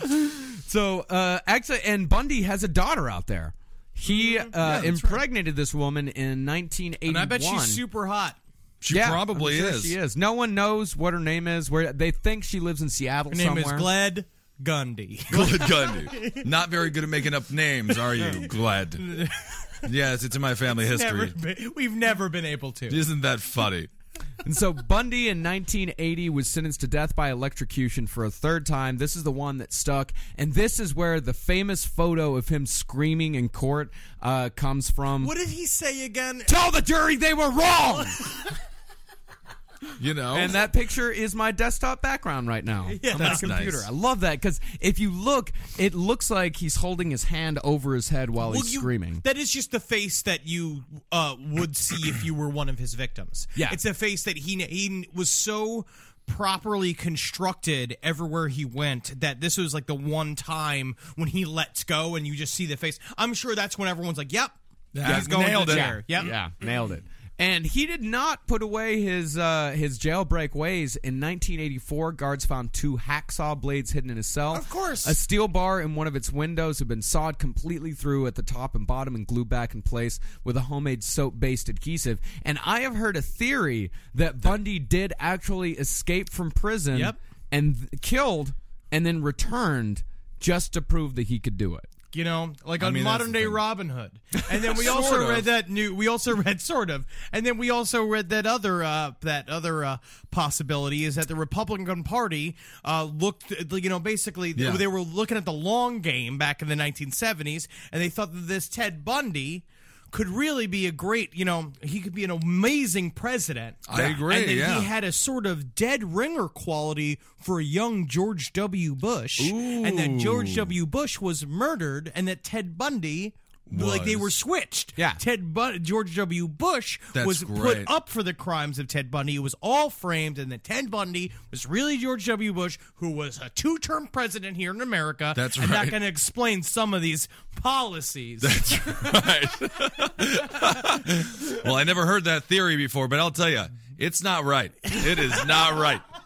So, uh, actually, and Bundy has a daughter out there. He uh, that's impregnated this woman in nineteen eighty-one. And I bet she's super hot. She Yeah, probably I'm sure is. She is. No one knows what her name is. Where they think she lives in Seattle Her name somewhere. is Gled Gundy. Glad Gundy. Not very good at making up names, are you, Glad? Yes, it's in my family Never history. been, we've never been able to. Isn't that funny? And so Bundy in nineteen eighty was sentenced to death by electrocution for a third time. This is the one that stuck. And this is where the famous photo of him screaming in court uh, comes from. What did he say again? Tell the jury they were wrong! You know? And that picture is my desktop background right now Yeah, on my that's computer. nice. I love that because if you look, it looks like he's holding his hand over his head while Well, he's you- screaming. That is just the face that you uh, would see if you were one of his victims. Yeah. It's a face that he he was so properly constructed everywhere he went that this was like the one time when he lets go and you just see the face. I'm sure that's when everyone's like, "Yep, Yeah, he's going nailed to the it. chair." Yep. Yeah, nailed it. And he did not put away his uh, his jailbreak ways. In nineteen eighty-four, guards found two hacksaw blades hidden in his cell. Of course. A steel bar in one of its windows had been sawed completely through at the top and bottom and glued back in place with a homemade soap-based adhesive. And I have heard a theory that Bundy did actually escape from prison Yep. and th- killed and then returned just to prove that he could do it. You know, like I on mean, that's modern the day thing. Robin Hood. And then we Sort also of. read that new we also read sort of. And then we also read that other uh that other uh possibility is that the Republican Party uh looked you know basically Yeah. they were looking at the long game back in the nineteen seventies and they thought that this Ted Bundy could really be a great, you know, he could be an amazing president. I agree, And then yeah. he had a sort of dead ringer quality for a young George W. Bush. And that George W. Bush was murdered and that Ted Bundy, like they Was. were switched. Yeah. Ted Bu- George W. Bush That's was great. put up for the crimes of Ted Bundy. It was all framed, and that Ted Bundy was really George W. Bush, who was a two-term president here in America. That's and right. that can explain some of these policies. Right. Well, I never heard that theory before, but I'll tell you, it's not right. It is not right.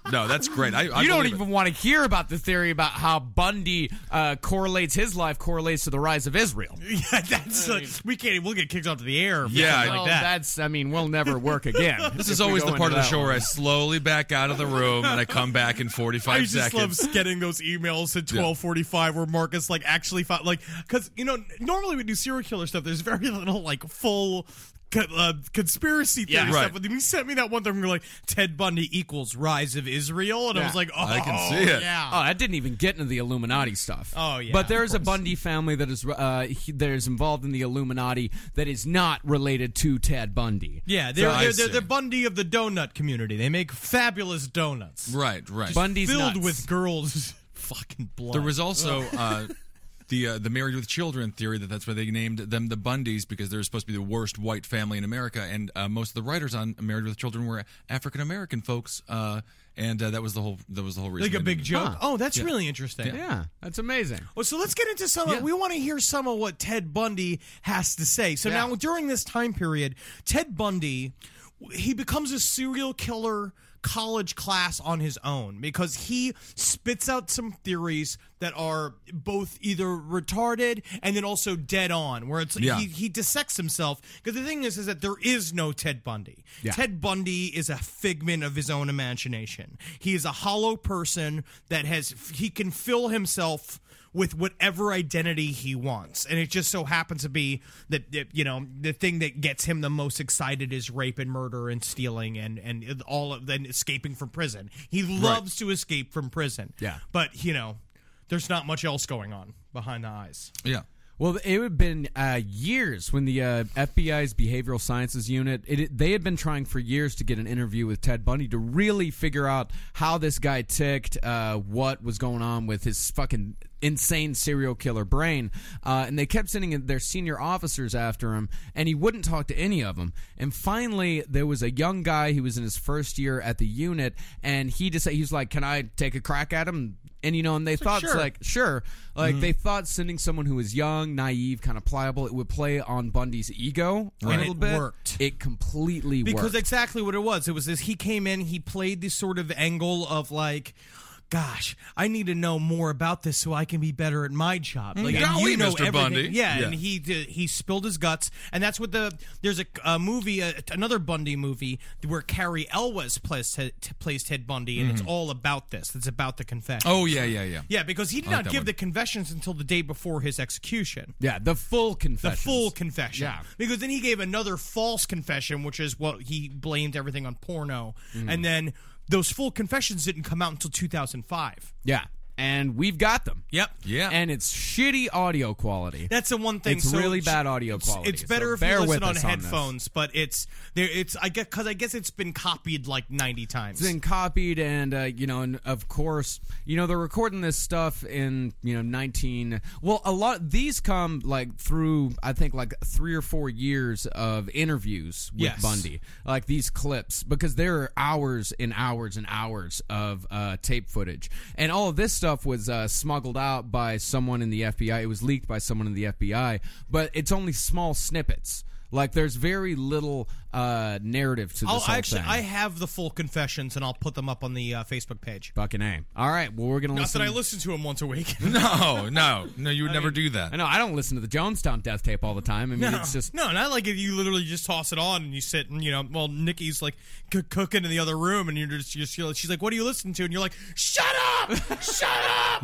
No, that's great. I, I you don't believe even it. want to hear about the theory about how Bundy uh, correlates his life correlates to the rise of Israel. Yeah, that's uh, we can't. We'll get kicked off to the air. For Yeah, something Well, like that. that's. I mean, we'll never work again. This if is we always go the part of into the that show where I one. slowly back out of the room and I come back in forty-five I just seconds. love getting those emails at twelve forty-five where Marcus like actually found like because you know normally we do serial killer stuff. There's very little like full. Co- uh, conspiracy theory Yeah, stuff, right. but then he sent me that one thing where like Ted Bundy equals rise of Israel, and I Yeah. was like, oh, I can see it. yeah. Oh, that didn't even get into the Illuminati stuff. Oh, yeah, But there of is a course. Bundy family that is uh, he, that is involved in the Illuminati that is not related to Ted Bundy. Yeah, they're, So I they're, they're see. the Bundy of the donut community. They make fabulous donuts. Right, right. Bundy's filled nuts. with girls' fucking blood. There was also uh, the uh, the Married with Children theory that that's why they named them the Bundys because they're supposed to be the worst white family in America, and uh, most of the writers on Married with Children were African American folks, uh, and uh, that was the whole that was the whole reason. like a they big named joke. Huh. Oh, that's Yeah. really interesting. Yeah, that's amazing. Well, so let's get into some. Yeah. Of, we want to hear some of what Ted Bundy has to say. So Yeah. now, during this time period, Ted Bundy, he becomes a serial killer college class on his own because he spits out some theories that are both either retarded and then also dead on, where it's Yeah. he, he dissects himself. Because the thing is, is that there is no Ted Bundy. Yeah. Ted Bundy is a figment of his own imagination. He is a hollow person that has he can fill himself with whatever identity he wants. And it just so happens to be that, that, you know, the thing that gets him the most excited is rape and murder and stealing and, and all of then escaping from prison. He loves to escape from prison. Yeah. But, you know, there's not much else going on behind the eyes. Yeah. Well, it had been uh, years when the uh, F B I's Behavioral Sciences Unit, it, it, they had been trying for years to get an interview with Ted Bundy to really figure out how this guy ticked, uh, what was going on with his fucking insane serial killer brain. Uh, and they kept sending their senior officers after him, and he wouldn't talk to any of them. And finally, there was a young guy who was in his first year at the unit, and he decided, he was like, can I take a crack at him? And, you know, and they thought, sure. like, sure. Like, they thought sending someone who was young, naive, kind of pliable, it would play on Bundy's ego a And little it bit. worked. It completely Because worked. exactly what it was. It was this, he came in, he played this sort of angle of like, gosh, I need to know more about this so I can be better at my job. Like, and Golly, you know Mister everything. Bundy. Yeah, Yeah. and he did, he spilled his guts, and that's what the there's a, a movie, a, another Bundy movie where Carrie Elwes plays Ted, plays Ted Bundy, and it's all about this. It's about the confession. Oh yeah, yeah, yeah. Yeah, because he did I like not that give one. the confessions until the day before his execution. yeah, the full confession. The full confession. Yeah. Because then he gave another false confession, which is what he blamed everything on porno. Mm. And then those full confessions didn't come out until two thousand five. Yeah. And we've got them. Yep. Yeah. And it's shitty audio quality. That's the one thing. It's so really bad audio it's- quality, It's better so if bear you with listen on us on this. headphones, but it's there. It's I guess because I guess it's been copied like ninety times. It's been copied, and uh, you know, and of course, you know, they're recording this stuff in you know nineteen. Well, a lot these come like through I think like three or four years of interviews with Yes. Bundy, like these clips, because there are hours and hours and hours of uh, tape footage, and all of this stuff was uh, smuggled out by someone in the F B I. It was leaked by someone in the F B I, but it's only small snippets. Like, there's very little uh, narrative to this I'll whole actually thing. I have the full confessions, and I'll put them up on the uh, Facebook page. Fucking A. All right, well, we're going to Not listen. that I listen to them once a week. No, no, no. You would never do that. I know, I don't listen to the Jonestown death tape all the time. I mean, No, it's just... no, not like if you literally just toss it on and you sit and you know, well, Nikki's like c- cooking in the other room and you're just, you're just she's like, "What are you listening to?" And you're like, "Shut up, shut up."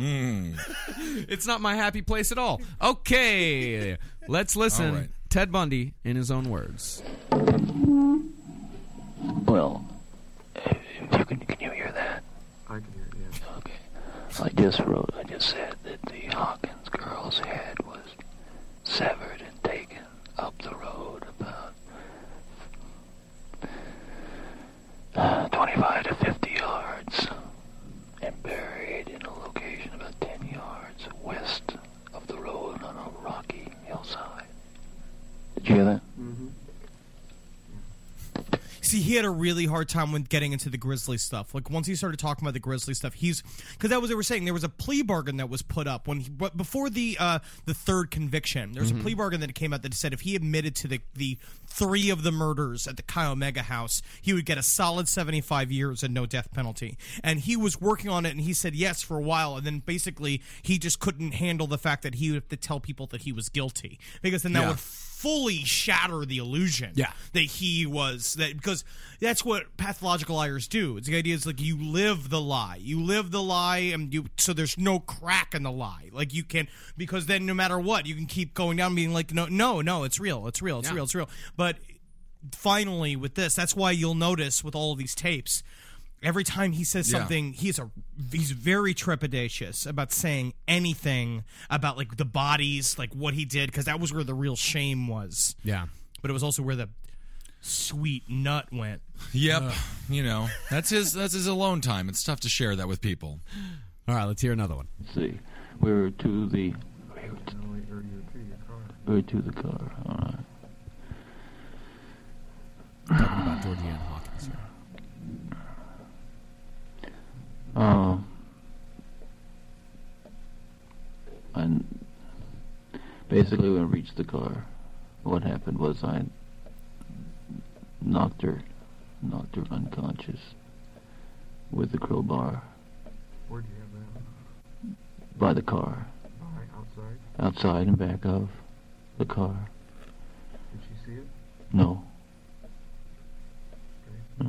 It's not my happy place at all. Okay, let's listen. All right. Ted Bundy in his own words. Well, uh, you can, can you hear that? I can hear it, yes. Okay. I just wrote, I just said that the Hawkins girl's head was severed and taken up the road about uh, twenty-five to fifty yards and buried in a location about ten yards west of the road on a rocky hillside. Did you hear that? See, See, he had a really hard time when getting into the Grizzly stuff. Like, once he started talking about the Grizzly stuff, he's because that was what they were saying. There was a plea bargain that was put up when he, but before the uh, the third conviction. There was Mm-hmm. a plea bargain that came out that said if he admitted to the the three of the murders at the Chi Omega house, he would get a solid seventy-five years and no death penalty. And he was working on it, and he said yes for a while, and then basically he just couldn't handle the fact that he would have to tell people that he was guilty because then that Yeah. would fully shatter the illusion Yeah. that he was that because that's what pathological liars do. It's the idea is like you live the lie, you live the lie, and you so there's no crack in the lie. Like you can because then no matter what you can keep going down being like no no no it's real it's real it's Yeah. real it's real. But finally with this, that's why you'll notice with all of these tapes. Every time he says Yeah. something, he's a he's very trepidatious about saying anything about like the bodies, like what he did, because that was where the real shame was. Yeah. But it was also where the sweet nut went. Yep. You know, that's his that's his alone time. It's tough to share that with people. All right, let's hear another one. Let's see. We were to the. We were to, we were to the car. All right. Talking about Georgianne Hawkins here. Um. And basically, when we reached the car, what happened was I knocked her, knocked her unconscious with the crowbar. Where do you have that? By the car. Alright, outside. Outside and back of the car. Did she see it? No. Okay. No.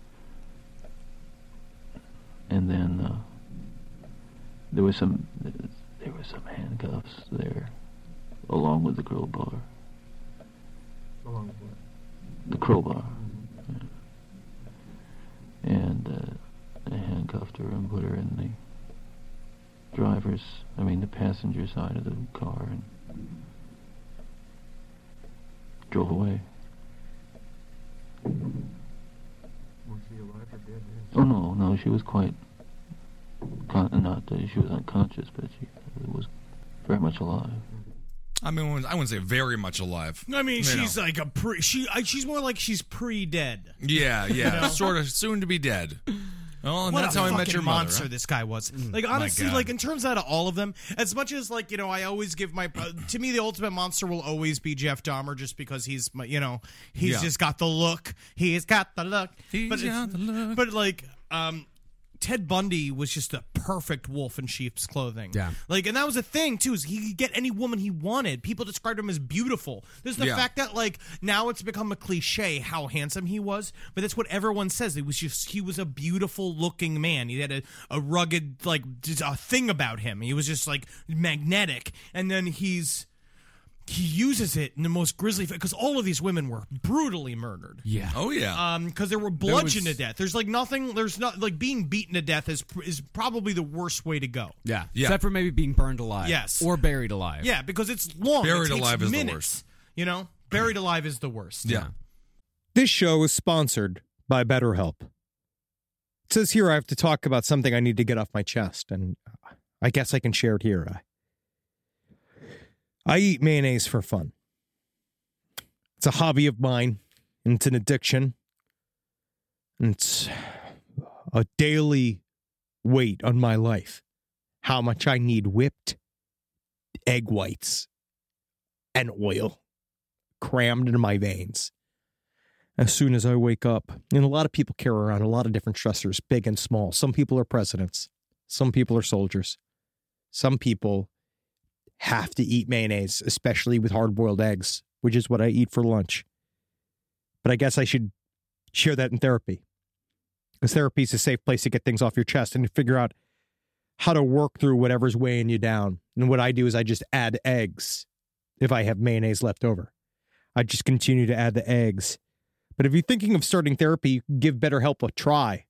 And then uh, there was some there were some handcuffs there, along with the crowbar. Along with what? The crowbar. Mm-hmm. Yeah. And uh, I handcuffed her and put her in the driver's, I mean the passenger side of the car, and drove away. Was she alive or dead? Oh no, no, she was quite con- not uh, she was unconscious, but she was very much alive. I mean, I wouldn't say very much alive. I mean, You she's know. like a pre. She I- she's more like she's pre-dead. Yeah, yeah, You know? sort of soon to be dead. Well, and What that's a how I fucking met your mother. monster huh? this guy was. Like my honestly, God. like in terms out of all of them, as much as like you know, I always give my uh, to me the ultimate monster will always be Jeff Dahmer, just because he's my, you know he's Yeah. just got the look. He's got the look. He's but it's- got the look. But like um. Ted Bundy was just a perfect wolf in sheep's clothing. Yeah. Like, and that was the thing, too, is he could get any woman he wanted. People described him as beautiful. There's the Yeah. fact that, like, now it's become a cliche how handsome he was, but that's what everyone says. It was just, he was a beautiful looking man. He had a, a rugged, like, just a thing about him. He was just, like, magnetic. And then he's, he uses it in the most grisly, because all of these women were brutally murdered. Yeah. Oh yeah. Um, because they were bludgeoned was- to death. There's like nothing. There's not like being beaten to death is is probably the worst way to go. Yeah. Yeah. Except for maybe being burned alive. Yes. Or buried alive. Yeah, because it's long. Buried it takes alive is the minutes, worst. You know, buried alive is the worst. yeah. This show is sponsored by BetterHelp. It says here I have to talk about something I need to get off my chest, and I guess I can share it here. I, I eat mayonnaise for fun. It's a hobby of mine, and it's an addiction. And it's a daily weight on my life. How much I need whipped egg whites and oil crammed into my veins as soon as I wake up. And a lot of people carry around a lot of different stressors, big and small. Some people are presidents. Some people are soldiers. Some people have to eat mayonnaise, especially with hard-boiled eggs, which is what I eat for lunch. But I guess I should share that in therapy, because therapy is a safe place to get things off your chest and to figure out how to work through whatever's weighing you down. And what I do is I just add eggs if I have mayonnaise left over. I just continue to add the eggs. But if you're thinking of starting therapy, give BetterHelp a try.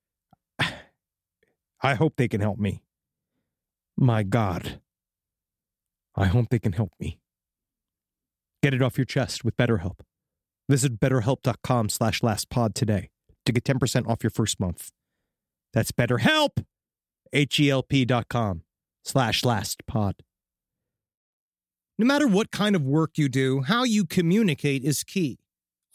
I hope they can help me. My God. I hope they can help me. Get it off your chest with BetterHelp. Visit betterhelp.com slash lastpod today to get ten percent off your first month. That's BetterHelp, H-E-L-P dot com slash lastpod. No matter what kind of work you do, how you communicate is key.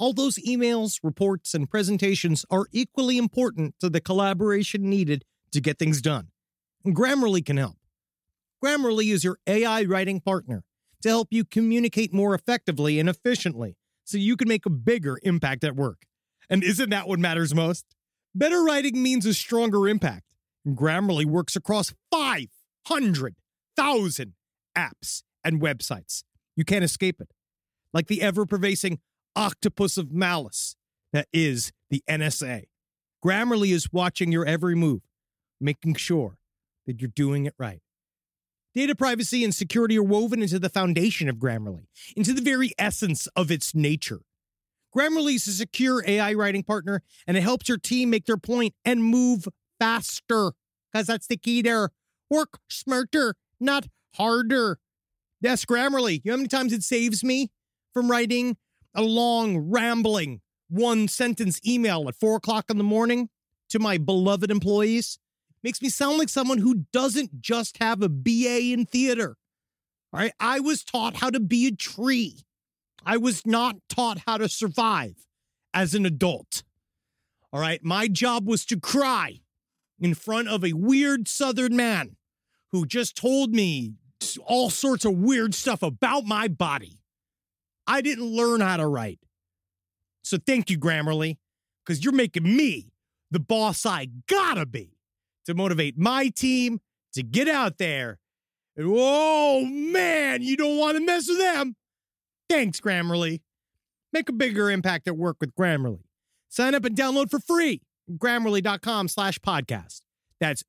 All those emails, reports, and presentations are equally important to the collaboration needed to get things done. And Grammarly can help. Grammarly is your A I writing partner to help you communicate more effectively and efficiently so you can make a bigger impact at work. And isn't that what matters most? Better writing means a stronger impact. And Grammarly works across five hundred thousand apps and websites. You can't escape it. Like the ever-pervasive octopus of malice that is the N S A. Grammarly is watching your every move, making sure that you're doing it right. Data privacy and security are woven into the foundation of Grammarly, into the very essence of its nature. Grammarly is a secure A I writing partner, and it helps your team make their point and move faster, because that's the key there. Work smarter, not harder. Yes, Grammarly. You know how many times it saves me from writing a long, rambling, one-sentence email at four o'clock in the morning to my beloved employees? Makes me sound like someone who doesn't just have a B A in theater. All right, I was taught how to be a tree. I was not taught how to survive as an adult. All right, my job was to cry in front of a weird Southern man who just told me all sorts of weird stuff about my body. I didn't learn how to write. So thank you, Grammarly, because you're making me the boss I gotta be to motivate my team to get out there. And, oh, man, you don't want to mess with them. Thanks, Grammarly. Make a bigger impact at work with Grammarly. Sign up and download for free. Grammarly.com slash podcast. That's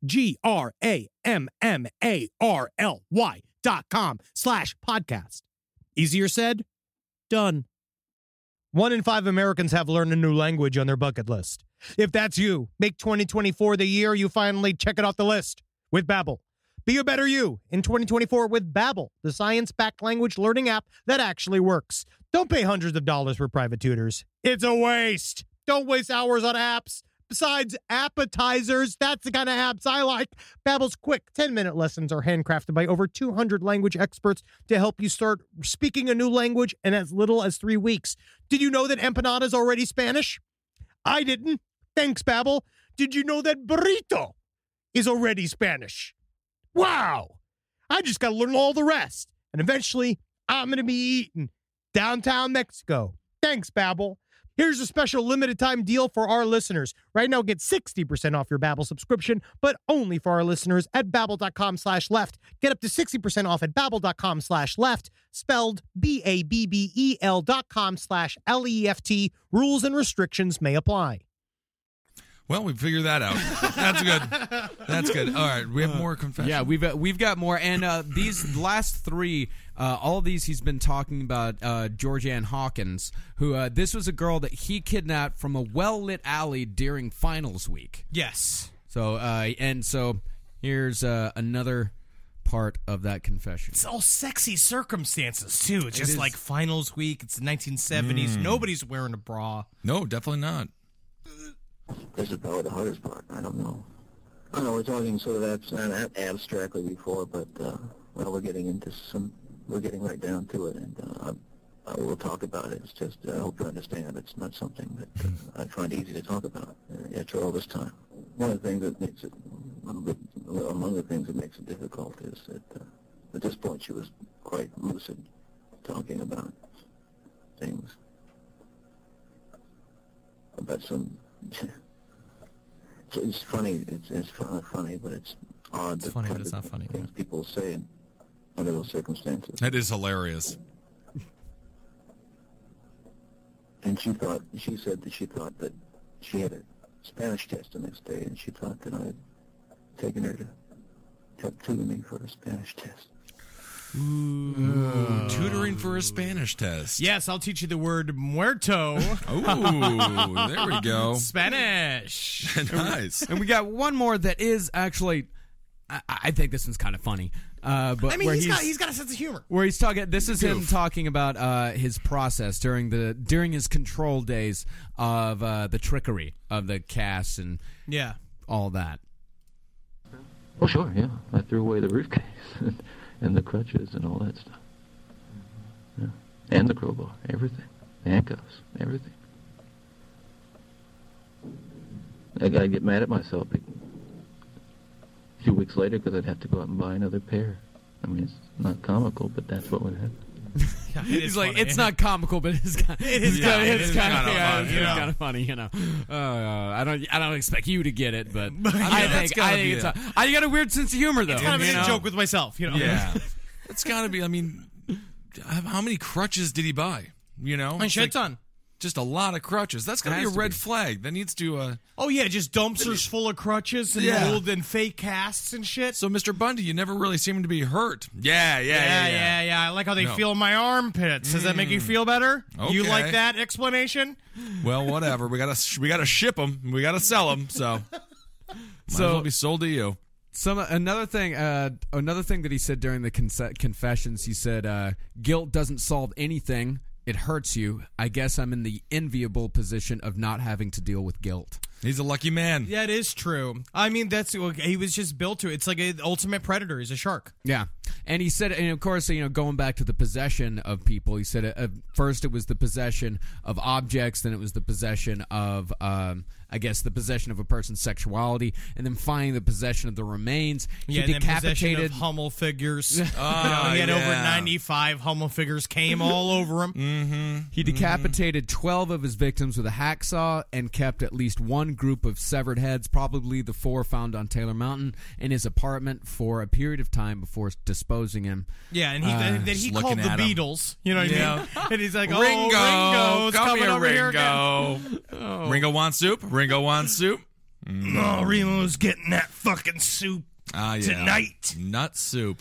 G-R-A-M-M-A-R-L-Y dot com slash podcast. Easier said, done. One in five Americans have learned a new language on their bucket list. If that's you, make twenty twenty-four the year you finally check it off the list with Babbel. Be a better you in twenty twenty-four with Babbel, the science-backed language learning app that actually works. Don't pay hundreds of dollars for private tutors. It's a waste. Don't waste hours on apps. Besides appetizers, that's the kind of apps I like. Babbel's quick ten-minute lessons are handcrafted by over two hundred language experts to help you start speaking a new language in as little as three weeks. Did you know that empanada is already Spanish? I didn't. Thanks, Babbel. Did you know that burrito is already Spanish? Wow. I just got to learn all the rest. And eventually, I'm going to be eating downtown Mexico. Thanks, Babbel. Here's a special limited time deal for our listeners. Right now, get sixty percent off your Babbel subscription, but only for our listeners at babbel.com slash left. Get up to sixty percent off at babbel.com slash left, spelled B-A-B-B-E-L dot com slash L-E-F-T. Rules and restrictions may apply. Well, we figured that out. That's good. That's good. All right, we have more confessions. Yeah, we've uh, we've got more, and uh, these last three, uh, all of these, he's been talking about uh, Georgianne Hawkins, who uh, this was a girl that he kidnapped from a well-lit alley during finals week. Yes. So, uh, and so here's uh, another part of that confession. It's all sexy circumstances too. It's It just is. like finals week. It's the nineteen seventies. Mm. Nobody's wearing a bra. No, definitely not. This is probably the hardest part. I don't know. I know we're talking sort of abs- uh, abstractly before, but uh, well, we're getting into some. We're getting right down to it, and uh, I, I will talk about it. It's just uh, I hope you understand. It's not something that uh, I find easy to talk about uh, after all this time. One of the things that makes it, well, among the things that makes it difficult is that uh, at this point she was quite lucid, talking about things, about some. It's funny. It's it's not funny, but it's odd. It's funny, but it's not funny. Things people say in under those circumstances. That is hilarious. And she thought she said that she thought that she had a Spanish test the next day, and she thought that I had taken her to help tutor me for a Spanish test. Ooh, tutoring for a Spanish test. Yes, I'll teach you the word muerto. Ooh, there we go. Spanish. Nice. And we got one more that is actually, I, I think this one's kind of funny. Uh, but I mean, where he's he's got he's got a sense of humor. Where he's talking, this is him Goof. talking about uh, his process during the during his control days of uh, the trickery of the cast and Yeah. all that. Oh, sure, yeah. I threw away the briefcase and, and the crutches and all that stuff. Yeah. And the crowbar, everything. Handcuffs, everything. I, I get mad at myself a few weeks later because I'd have to go out and buy another pair. I mean, it's not comical, but that's what would happen. Yeah, it He's is like, funny. it's not comical, but it's kind of, It is yeah, kinda- it's it is kind of kinda yeah, funny, it's you know. kind of funny, you know. Uh, I don't, I don't expect you to get it, but I Yeah, that's think, gotta I be think it's. it. A, I got a weird sense of humor, though. It's kind of you a know? joke with myself, you know. Yeah. It's got to be, I mean, how many crutches did he buy? You know? A It's shit like ton. Just a lot of crutches. That's got to be Has a to red be. flag. That needs to, uh... Oh yeah, just dumpsters full of crutches and Yeah. old and fake casts and shit. So, Mister Bundy, you never really seem to be hurt. Yeah, yeah, yeah, yeah. yeah, yeah. I like how they No. feel my armpits. Does that make you feel better? You Okay. like that explanation? Well, whatever. We got to we got to ship them. We got to sell them. So, might as So- well be sold to you. Some another thing, uh, another thing that he said during the conse- confessions, he said, uh, "Guilt doesn't solve anything. It hurts you. I guess I'm in the enviable position of not having to deal with guilt." He's a lucky man. That is true. I mean, that's he was just built to it. It's like an ultimate predator. He's a shark. Yeah, and he said, and of course, you know, going back to the possession of people, he said uh, first it was the possession of objects, then it was the possession of, um, I guess, the possession of a person's sexuality, and then finally the possession of the remains. He Yeah, and then possession decapitated. of Hummel figures. You Oh, know, he had yeah. over ninety-five Hummel figures, came all over him. Mm-hmm. He decapitated twelve of his victims with a hacksaw and kept at least one group of severed heads, probably the four found on Taylor Mountain, in his apartment for a period of time before disposing him. Yeah, and he Uh, then, then he just called looking the at 'em. Beatles. You know what Yeah. I mean? And he's like, "Oh, Ringo, Ringo's come coming here, over here again." Ringo. Ringo wants soup. Ringo wants soup. Oh, Remo's getting that fucking soup Ah, yeah. tonight. Nut soup.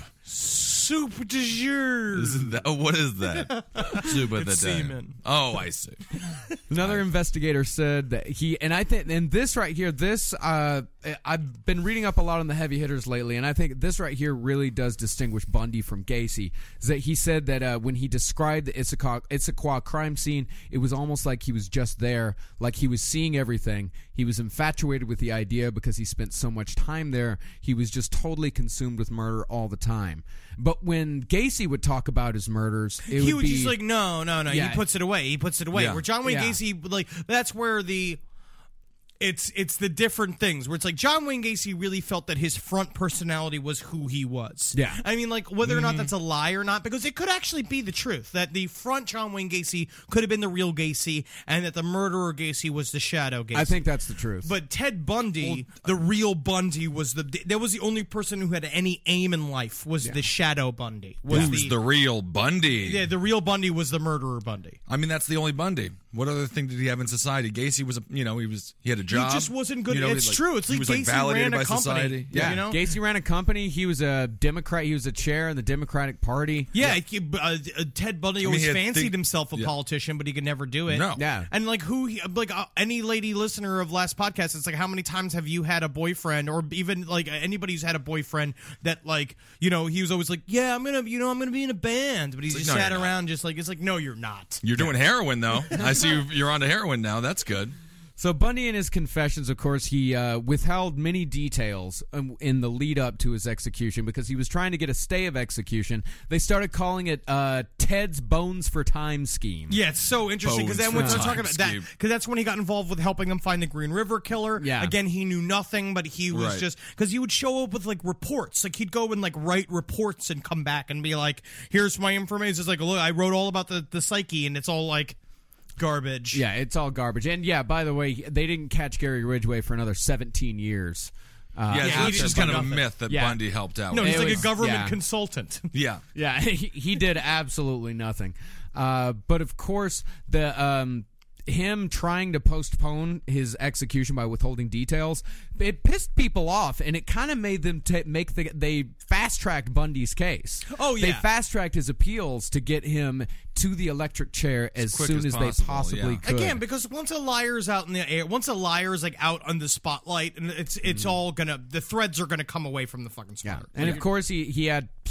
Soup de jour. Is that, oh, what is that? Soup of the It's day. semen. Oh, I see. Another investigator said that he, and I think, and this right here, this, uh, I've been reading up a lot on the heavy hitters lately, and I think this right here really does distinguish Bundy from Gacy. Is that he said that uh, when he described the Issaquah, Issaquah crime scene, it was almost like he was just there, like he was seeing everything. He was infatuated with the idea because he spent so much time there. He was just totally consumed with murder all the time. But when Gacy would talk about his murders, it he would would be just like, no, no, no. Yeah. He puts it away. He puts it away. Yeah. Where John Wayne Yeah. Gacy, like, that's where the. It's it's the different things where it's like John Wayne Gacy really felt that his front personality was who he was. Yeah. I mean, like, whether or not that's a lie or not, because it could actually be the truth that the front John Wayne Gacy could have been the real Gacy, and that the murderer Gacy was the shadow Gacy. I think that's the truth. But Ted Bundy, the real Bundy, was the that was the only person who had any aim in life. Was the shadow Bundy? Was Who's the real Bundy? yeah, the real Bundy was the murderer Bundy. I mean, that's the only Bundy. What other thing did he have in society? Gacy was, a, you know, he was he had a job. He just wasn't good. You know, it's like, true. It's he like was like Gacy validated ran a by company. society. Yeah, Yeah, you know. Gacy ran a company. He was a Democrat. He was a chair in the Democratic Party. Yeah, he- uh, uh, Ted Bundy mean, always he had fancied think- himself a yeah. politician, but he could never do it. No. Yeah. And like who, he, like uh, any lady listener of last podcast, it's like how many times have you had a boyfriend, or even like anybody who's had a boyfriend that like you know he was always like, yeah, I'm gonna, you know, I'm gonna be in a band, but he It's just like, no, sat you're not. around just like it's like no, you're not. You're doing heroin though. I see you, you're onto heroin now. That's good. So Bundy, in his confessions, of course, he uh, withheld many details um, in the lead up to his execution because he was trying to get a stay of execution. They started calling it uh, Ted's Bones for Time scheme. Yeah, it's so interesting because Bones then when for we're time talking about that, scheme. because that's when he got involved with helping them find the Green River Killer. Yeah. Again, he knew nothing, but he was Right. just because he would show up with like reports. Like he'd go and like write reports and come back and be like, "Here's my information." It's like, look, I wrote all about the the psyche, and it's all like garbage. Yeah, it's all garbage. And yeah, by the way, they didn't catch Gary Ridgway for another seventeen years. Uh, Yeah, he so it's did just kind of a nothing. myth that Yeah. Bundy helped out. No, with. he's It like was- a government yeah. consultant. Yeah. Yeah, he, he did absolutely nothing. Uh, but of course, the um, him trying to postpone his execution by withholding details, it pissed people off, and it kind of made them ta make the they fast tracked Bundy's case. Oh, they yeah. fast tracked his appeals to get him to the electric chair as, quick soon as as, they possible, possibly yeah. could. Again, because once a liar's out in the air, once a liar's like out on the spotlight, and it's it's all gonna the threads are gonna come away from the fucking Yeah, spotter. and of course he he had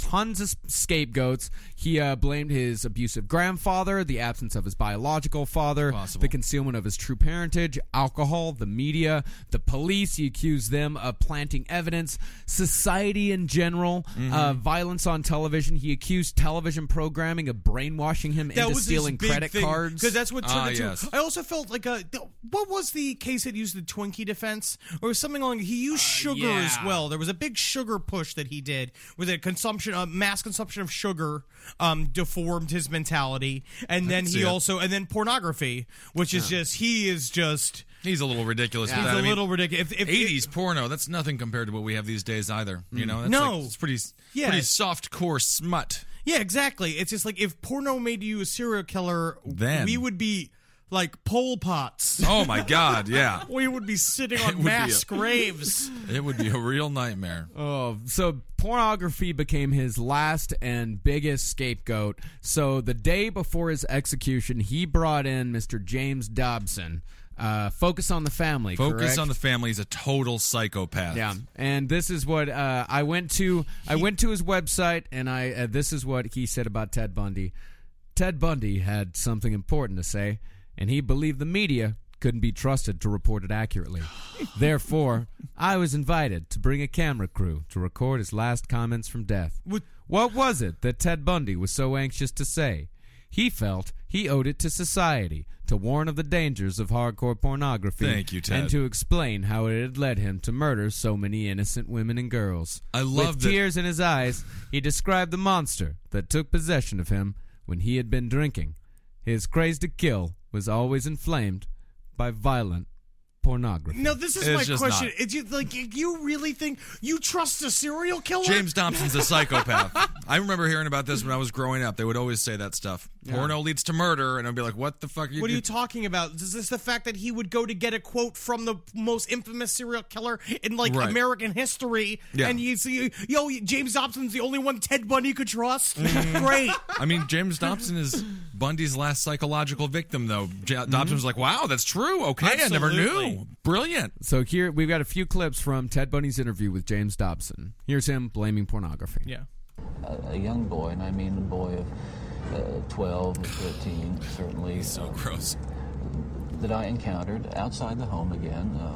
tons of scapegoats. He uh, blamed his abusive grandfather, the absence of his biological father, Possible. the concealment of his true parentage, alcohol, the media, the police. He accused them of planting evidence, society in general, Mm-hmm. uh, violence on television. He accused television programming of brainwashing him That into was his stealing big credit thing, cards. because that's what turned Ah, it to. yes. I also felt like a. What was the case that used the Twinkie defense, or something along? He used sugar yeah. as well. There was a big sugar push that he did with a consumption, a mass consumption of sugar, um, deformed his mentality, and then see he it. also, and then pornography, which is just he is just. He's a little ridiculous He's with that. a I mean, little ridiculous. If, if, eighties porno, that's nothing compared to what we have these days either. You know, that's No. like, it's pretty, Yeah. pretty soft core smut. Yeah, exactly. It's just like if porno made you a serial killer, Then. we would be like Pol Pots. Oh my God, yeah. We would be sitting It on would be mass a- graves. It would be a real nightmare. Oh, so pornography became his last and biggest scapegoat. So the day before his execution, he brought in Mister James Dobson. Uh, focus on the family. Focus correct? on the family. He's a total psychopath. Yeah, and this is what uh, I went to. I went to his website, and I uh, this is what he said about Ted Bundy. Ted Bundy had something important to say, and he believed the media couldn't be trusted to report it accurately. Therefore, I was invited to bring a camera crew to record his last comments from death. What- What was it that Ted Bundy was so anxious to say? He felt he owed it to society to warn of the dangers of hardcore pornography. Thank you, Ted. And to explain how it had led him to murder so many innocent women and girls. I love With that- tears in his eyes, he described the monster that took possession of him when he had been drinking. His craze to kill was always inflamed by violent pornography. No, this is It's my just question. not. It's you, like you really think you trust a serial killer? James Dobson's a psychopath. I remember hearing about this when I was growing up. They would always say that stuff. Porno leads to murder, and I'd be like, "What the fuck are you?" What are you do- talking about? Is this the fact that he would go to get a quote from the most infamous serial killer in like Right. American history, Yeah. and you see, yo, James Dobson's the only one Ted Bundy could trust? Mm-hmm. Great. I mean, James Dobson is Bundy's last psychological victim, though. J- Dobson was like, "Wow, that's true. Okay, I never Absolutely. knew. Brilliant." So here we've got a few clips from Ted Bundy's interview with James Dobson. Here's him blaming pornography. Yeah. A, a young boy, and I mean a boy of uh, twelve or thirteen, certainly. So uh, gross. that I encountered outside the home again, uh,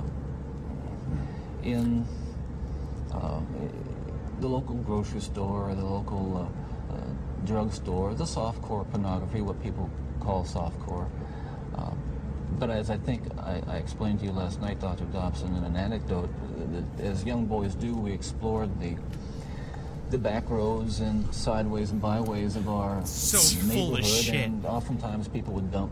in uh, the local grocery store, or the local uh, uh, drugstore, the softcore pornography, what people call softcore. Um, but as I think I, I explained to you last night, Doctor Dobson, in an anecdote, that as young boys do, we explored the the back roads and sideways and byways of our So neighborhood, full of shit. and oftentimes people would dump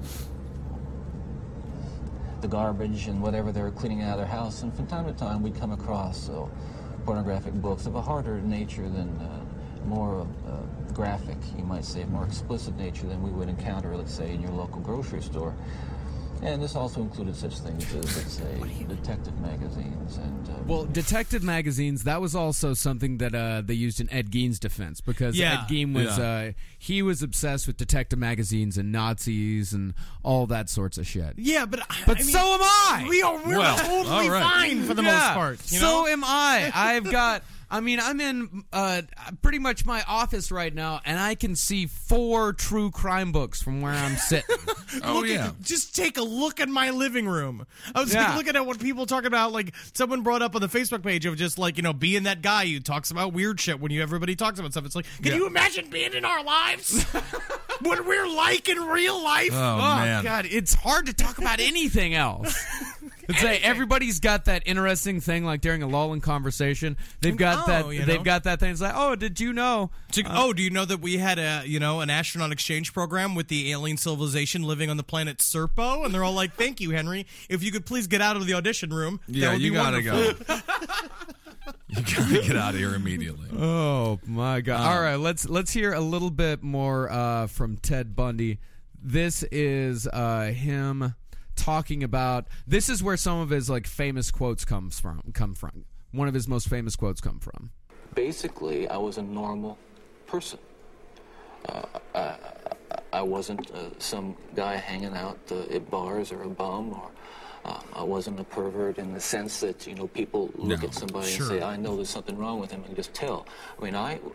the garbage and whatever they were cleaning out of their house, and from time to time we'd come across uh, pornographic books of a harder nature than uh, more uh, graphic, you might say, more explicit nature than we would encounter, let's say, in your local grocery store. And this also included such things as, let's say, detective magazines and... Uh, Well, detective magazines, that was also something that uh, they used in Ed Gein's defense, because Yeah. Ed Gein was, Yeah. uh, he was obsessed with detective magazines and Nazis and all that sorts of shit. Yeah, but But I mean, so am I! We are we're Well, totally all right. fine for the Yeah, most part. You so know? am I. I've got... I mean, I'm in uh, pretty much my office right now, and I can see four true crime books from where I'm sitting. Oh Look at- yeah. just take a look at my living room. I was Yeah. like, looking at what people talking about. Like someone brought up on the Facebook page of just like, you know, being that guy who talks about weird shit when you everybody talks about stuff. It's like, can Yeah. you imagine being in our lives? What we're like in real life? Oh, man. God, it's hard to talk about anything else. It's like everybody's got that interesting thing, like during a lull in conversation, they've got Oh, that. you know. They've got that thing. It's like, oh, did you know? To- oh, do you know that we had a you know an astronaut exchange program with the alien civilization living on the planet Serpo? And they're all like, "Thank you, Henry. If you could please get out of the audition room, Yeah, that would you be gotta wonderful." go. You gotta get out of here immediately. Oh my God! Uh, All right, let's let's hear a little bit more uh, from Ted Bundy. This is uh, him talking about. This is where some of his like famous quotes comes from. Come from. One of his most famous quotes come from. Basically, I was a normal person. Uh, I, I wasn't uh, some guy hanging out uh, at bars or a bum, or uh, I wasn't a pervert in the sense that, you know, people look No, at somebody sure. and say, I know there's something wrong with him, and just tell. I mean, I,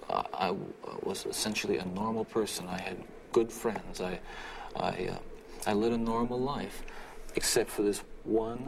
I, I was essentially a normal person. I had good friends. I, I, uh, I led a normal life, except for this one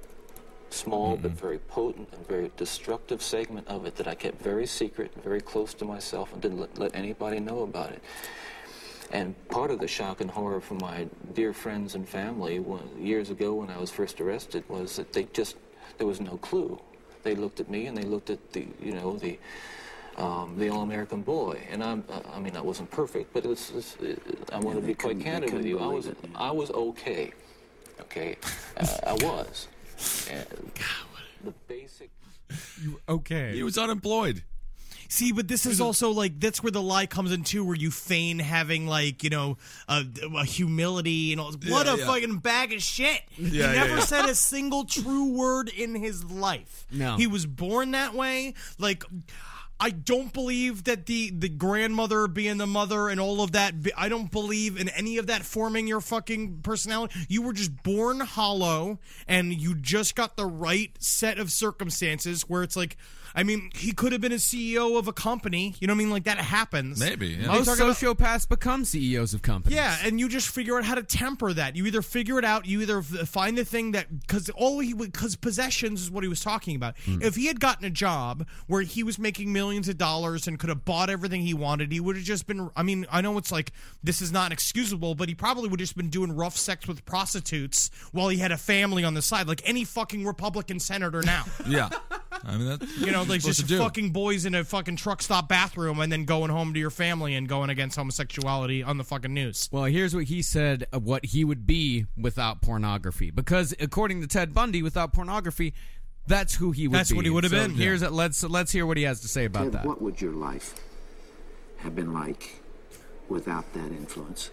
small mm-hmm. but very potent and very destructive segment of it that I kept very secret and very close to myself and didn't let, let anybody know about it. And part of the shock and horror for my dear friends and family when, years ago when I was first arrested was that they just, there was no clue. They looked at me and they looked at the, you know, the um, the all-American boy. And I'm, uh, I mean, I wasn't perfect, but it was, it, it, I want to be quite candid with you. I was, it, I was okay. Okay, uh, I was. And the basic. You okay? He was unemployed. See, but this is also like that's where the lie comes in too, where you feign having like you know a, a humility and all. What yeah, a yeah. fucking bag of shit! Yeah, he yeah, never yeah. said a single true word in his life. No, he was born that way. Like, I don't believe that the the grandmother being the mother and all of that. I don't believe in any of that forming your fucking personality. You were just born hollow, and you just got the right set of circumstances where it's like. I mean, he could have been a C E O of a company. You know what I mean? Like, that happens. Maybe, yeah. Most sociopaths become C E Os of companies. Yeah, and you just figure out how to temper that. You either figure it out, you either f- find the thing that... Because all he because possessions is what he was talking about. Mm. If he had gotten a job where he was making millions of dollars and could have bought everything he wanted, he would have just been... I mean, I know it's like, this is not excusable, but he probably would have just been doing rough sex with prostitutes while he had a family on the side, like any fucking Republican senator now. Yeah. I mean, that's... You know, like just fucking boys in a fucking truck stop bathroom and then going home to your family and going against homosexuality on the fucking news. Well, here's what he said of what he would be without pornography. Because according to Ted Bundy, without pornography, that's who he would that's be. That's what he would have so been. Here's yeah. it. Let's let's hear what he has to say about Ted, that. What would your life have been like without that influence?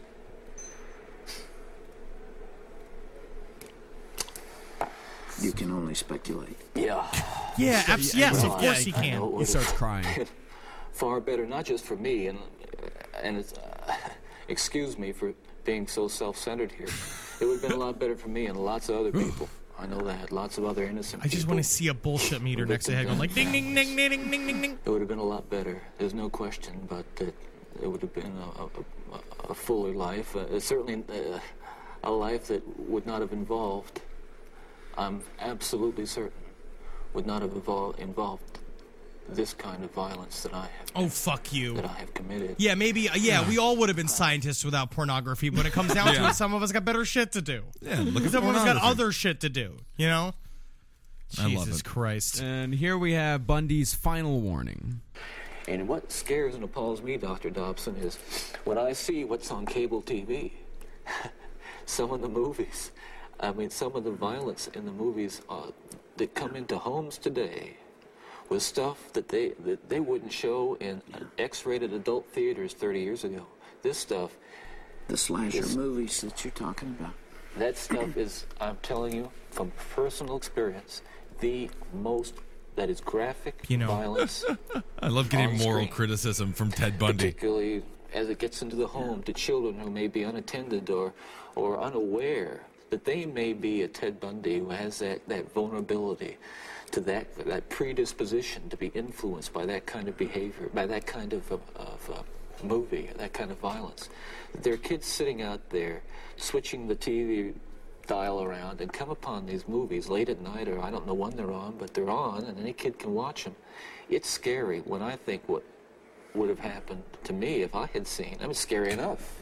You can only speculate. Yeah. Yeah, abs- yes, of course he can. He starts crying. Far better, not just for me, and and it's, uh, excuse me for being so self-centered here. It would have been a lot better for me and lots of other people. I know that. Lots of other innocent I just people. want to see a bullshit meter next to him going like ding, ding, ding, ding, ding, ding, ding, ding. It would have been a lot better. There's no question, but it, it would have been a, a, a fuller life. Uh, certainly uh, a life that would not have involved, I'm absolutely certain, would not have evol- involved this kind of violence that I have. Oh, fuck you. That I have committed. Yeah, maybe, yeah, we all would have been scientists without pornography, but when it comes down yeah. to it, some of us got better shit to do. Yeah, look at Some of us got pornography. other shit to do, you know? I Jesus love it. Christ. And here we have Bundy's final warning. And what scares and appalls me, Doctor Dobson, is when I see what's on cable T V, some of the movies, I mean, some of the violence in the movies uh, that come into homes today was stuff that they that they wouldn't show in X-rated adult theaters thirty years ago. This stuff... The slasher is, movies that you're talking about. That stuff is, I'm telling you, from personal experience, the most... That is graphic you know. violence. I love getting moral screen, criticism from Ted Bundy. particularly as it gets into the home to children who may be unattended or, or unaware that they may be a Ted Bundy who has that, that vulnerability to that that predisposition to be influenced by that kind of behavior, by that kind of, of, of uh, movie, that kind of violence. There are kids sitting out there switching the T V dial around and come upon these movies late at night, or I don't know when they're on, but they're on, and any kid can watch them. It's scary when I think what would have happened to me if I had seen. I mean, it's scary enough.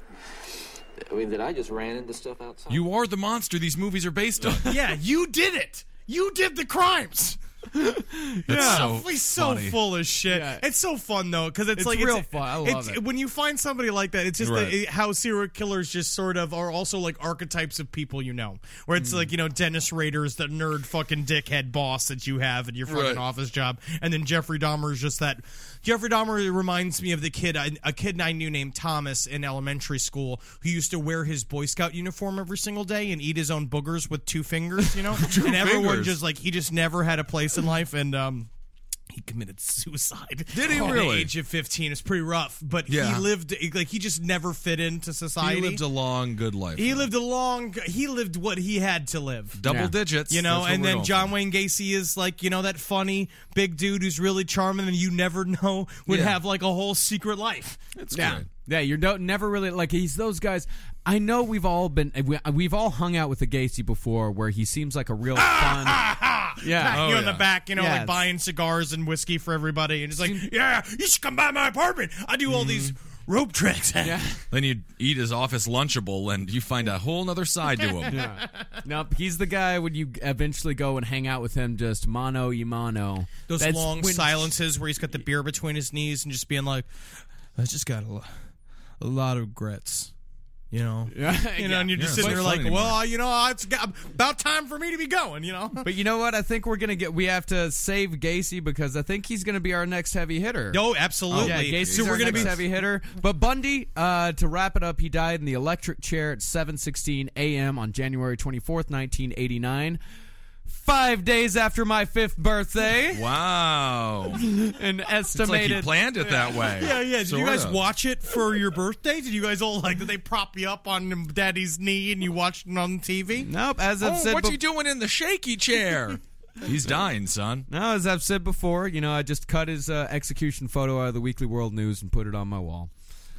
I mean, that I just ran into stuff outside. You are the monster these movies are based on. Yeah, you did it. You did the crimes. yeah, so he's so funny. full of shit. Yeah. It's so fun though, because it's, It's like real it's, fun. I love it's, it. When you find somebody like that, it's just Right. the, how serial killers just sort of are also like archetypes of people you know. Where it's like, you know, Dennis Rader's the nerd fucking dickhead boss that you have at your fucking Right. office job, and then Jeffrey Dahmer is just that. Jeffrey Dahmer reminds me of the kid, I, a kid I knew named Thomas in elementary school who used to wear his Boy Scout uniform every single day and eat his own boogers with two fingers, you know? and everyone fingers. just like, he just never had a place in life, and um he committed suicide. Did he at really? the age of fifteen. It's pretty rough, but Yeah. he lived like he just never fit into society. He lived a long, good life. He lived a long. He lived what he had to live. Double Yeah. digits. You know, That's what and we're then going John for. Wayne Gacy is like, you know, that funny big dude who's really charming and you never know would Yeah. have like a whole secret life. It's Yeah, great. yeah. You don't never really like. He's those guys. I know we've all been. We, we've all hung out with the Gacy before, where he seems like a real fun. Yeah. Pat Oh, you in yeah. the back, you know, Yes. like buying cigars and whiskey for everybody. And it's like, yeah, you should come by my apartment. I do all these rope tricks. Yeah. Then you eat his office Lunchable, and you find a whole other side to him. Yeah. Nope, he's the guy when you eventually go and hang out with him, just mano y mano. Those That's long when- silences where he's got the beer between his knees and just being like, I just got a, lo- a lot of regrets. You know, Yeah, you know, yeah. and you're just Yeah, sitting it's there not like, fun anymore. well, you know, it's got- about time for me to be going. You know, But you know what? I think we're gonna get. We have to save Gacy because I think he's gonna be our next heavy hitter. no, absolutely. Yeah, Gacy's so our we're gonna next be heavy hitter. But Bundy, uh, to wrap it up, he died in the electric chair at seven sixteen a.m. on January twenty-fourth, nineteen eighty-nine. Five days after my fifth birthday. Wow. And It's like estimated. he planned it that way. Yeah, yeah. Did you Sorta. guys watch it for your birthday? Did you guys all like? Did they prop you up on Daddy's knee and you watched it on T V? Nope. As I've Oh, said, what bef- you doing in the shaky chair? He's dying, son. no, as I've said before, you know, I just cut his uh, execution photo out of the Weekly World News and put it on my wall.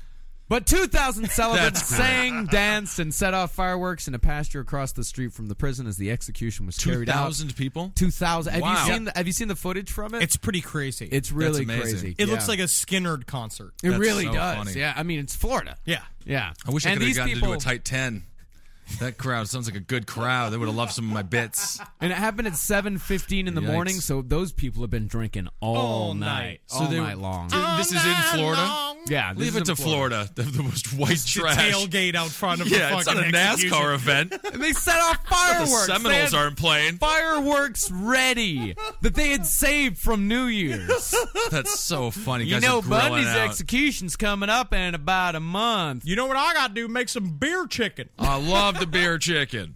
But two thousand celebrants That's great. sang, danced, and set off fireworks in a pasture across the street from the prison as the execution was Two carried out. thousand people? Two thousand. Have Wow. you seen? The, have you seen the footage from it? It's pretty crazy. It's really amazing. crazy. it Yeah. looks like a Skinnerd concert. it That's really so does. funny. Yeah, I mean it's Florida. Yeah. Yeah, I wish I And could have these gotten people, to do a tight ten. That crowd sounds like a good crowd. They would have loved some of my bits. And it happened at seven fifteen in the Yikes. morning, so those people have been drinking all, All night, night. all they- night long. This is in Florida? Yeah, this Leave is it in to Florida. The, the most white The trash. tailgate out front of Yeah, the it's not fucking a execution. NASCAR event. And they set off The fireworks. They Seminoles had aren't playing. fireworks ready that they had saved from New Year's. That's so funny. You Guys know, are grilling Bundy's out. execution's coming up in about a month. You know what I got to do? Make some beer chicken. I love the beer chicken.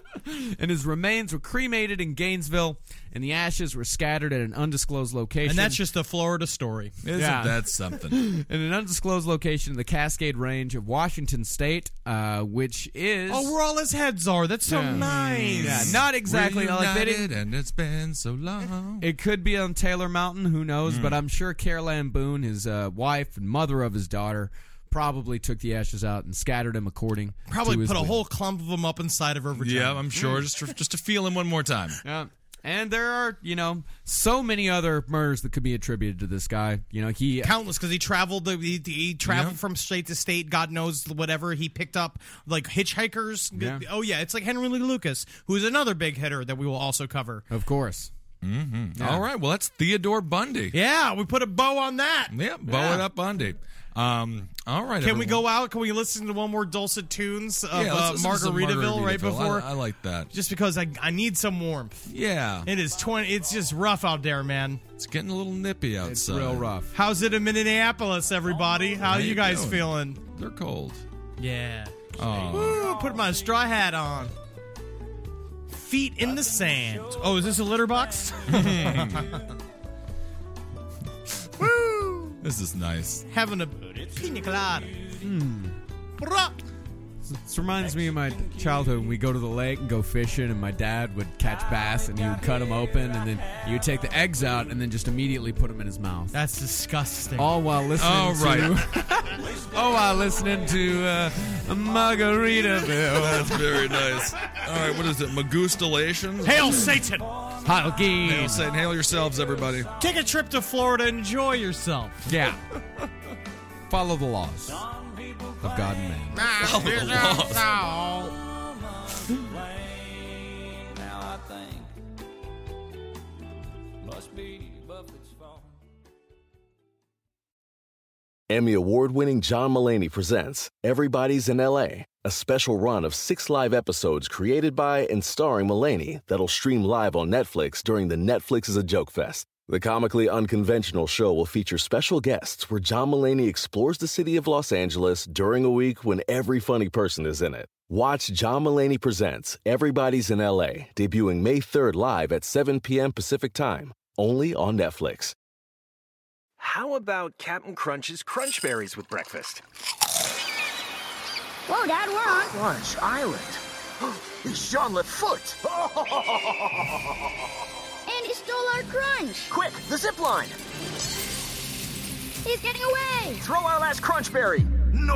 And his remains were cremated in Gainesville, and the ashes were scattered at an undisclosed location. And that's just a Florida story. Isn't Yeah. that something? in an undisclosed location in the Cascade Range of Washington State, uh, which is Oh, where all his heads are. That's so Yeah. nice. yeah, not exactly like they Reunited, didn't. and it's been so long. It could be on Taylor Mountain, who knows? Hmm. But I'm sure Carol Ann Boone, his uh, wife and mother of his daughter, probably took the ashes out and scattered them according. Probably to his put a will. whole clump of them up inside of her vagina. Yeah, I'm sure. Just to, just to feel him one more time. Yeah. And there are, you know, so many other murders that could be attributed to this guy. You know, he Countless, because he traveled. He, he traveled Yeah. from state to state. God knows whatever. He picked up like hitchhikers. Yeah. Oh yeah, it's like Henry Lee Lucas, who is another big hitter that we will also cover. of course. Mm-hmm. All right. Well, that's Theodore Bundy. Yeah, we put a bow on that. Yeah, bow Yeah. it up, Bundy. Um, all right. Can we everyone. go out? Can we listen to one more dulcet tunes of Yeah, let's uh, listen to some Margaritaville right Margaritaville. before? I, I like that. Just because I I need some warmth. Yeah, It is twenty. It's just rough out there, man. it's getting a little nippy outside. It's real rough. How's it in Minneapolis, everybody? How, How you you guys doing? feeling? They're cold. Yeah. Oh, Woo, put my straw hat on. Feet in the sand. Oh, is this a litter box? Woo! this is nice. Having a pina colada. Bruh. This reminds me of my childhood when we go to the lake and go fishing, and my dad would catch bass and he would cut them open, and then he would take the eggs out and then just immediately put them in his mouth. That's disgusting. All while listening Oh, to right. all while listening to uh, Margaritaville. That's very nice. All right, what is it? Magustalations? Hail Satan! Hail Hail Satan. Hail yourselves, everybody. Take a trip to Florida. Enjoy yourself. Yeah. Follow the laws of God and man. Follow the laws. Emmy award-winning John Mulaney presents Everybody's in L A, a special run of six live episodes created by and starring Mulaney that'll stream live on Netflix during the Netflix is a Joke Fest. The comically unconventional show will feature special guests where John Mulaney explores the city of Los Angeles during a week when every funny person is in it. Watch John Mulaney Presents Everybody's in L A, debuting May third live at seven p.m. Pacific Time, only on Netflix. How about Captain Crunch's Crunch Berries with breakfast? Whoa, Dad, we're on Crunch Island. He's Jean-Lefort. And he stole our crunch. Quick, the zip line. He's getting away. Throw our last Crunch Berry.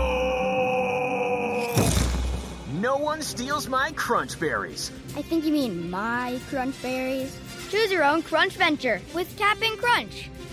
No! No one steals my Crunch Berries. I think you mean my crunch berries. Choose your own crunch venture with Cap'n Crunch.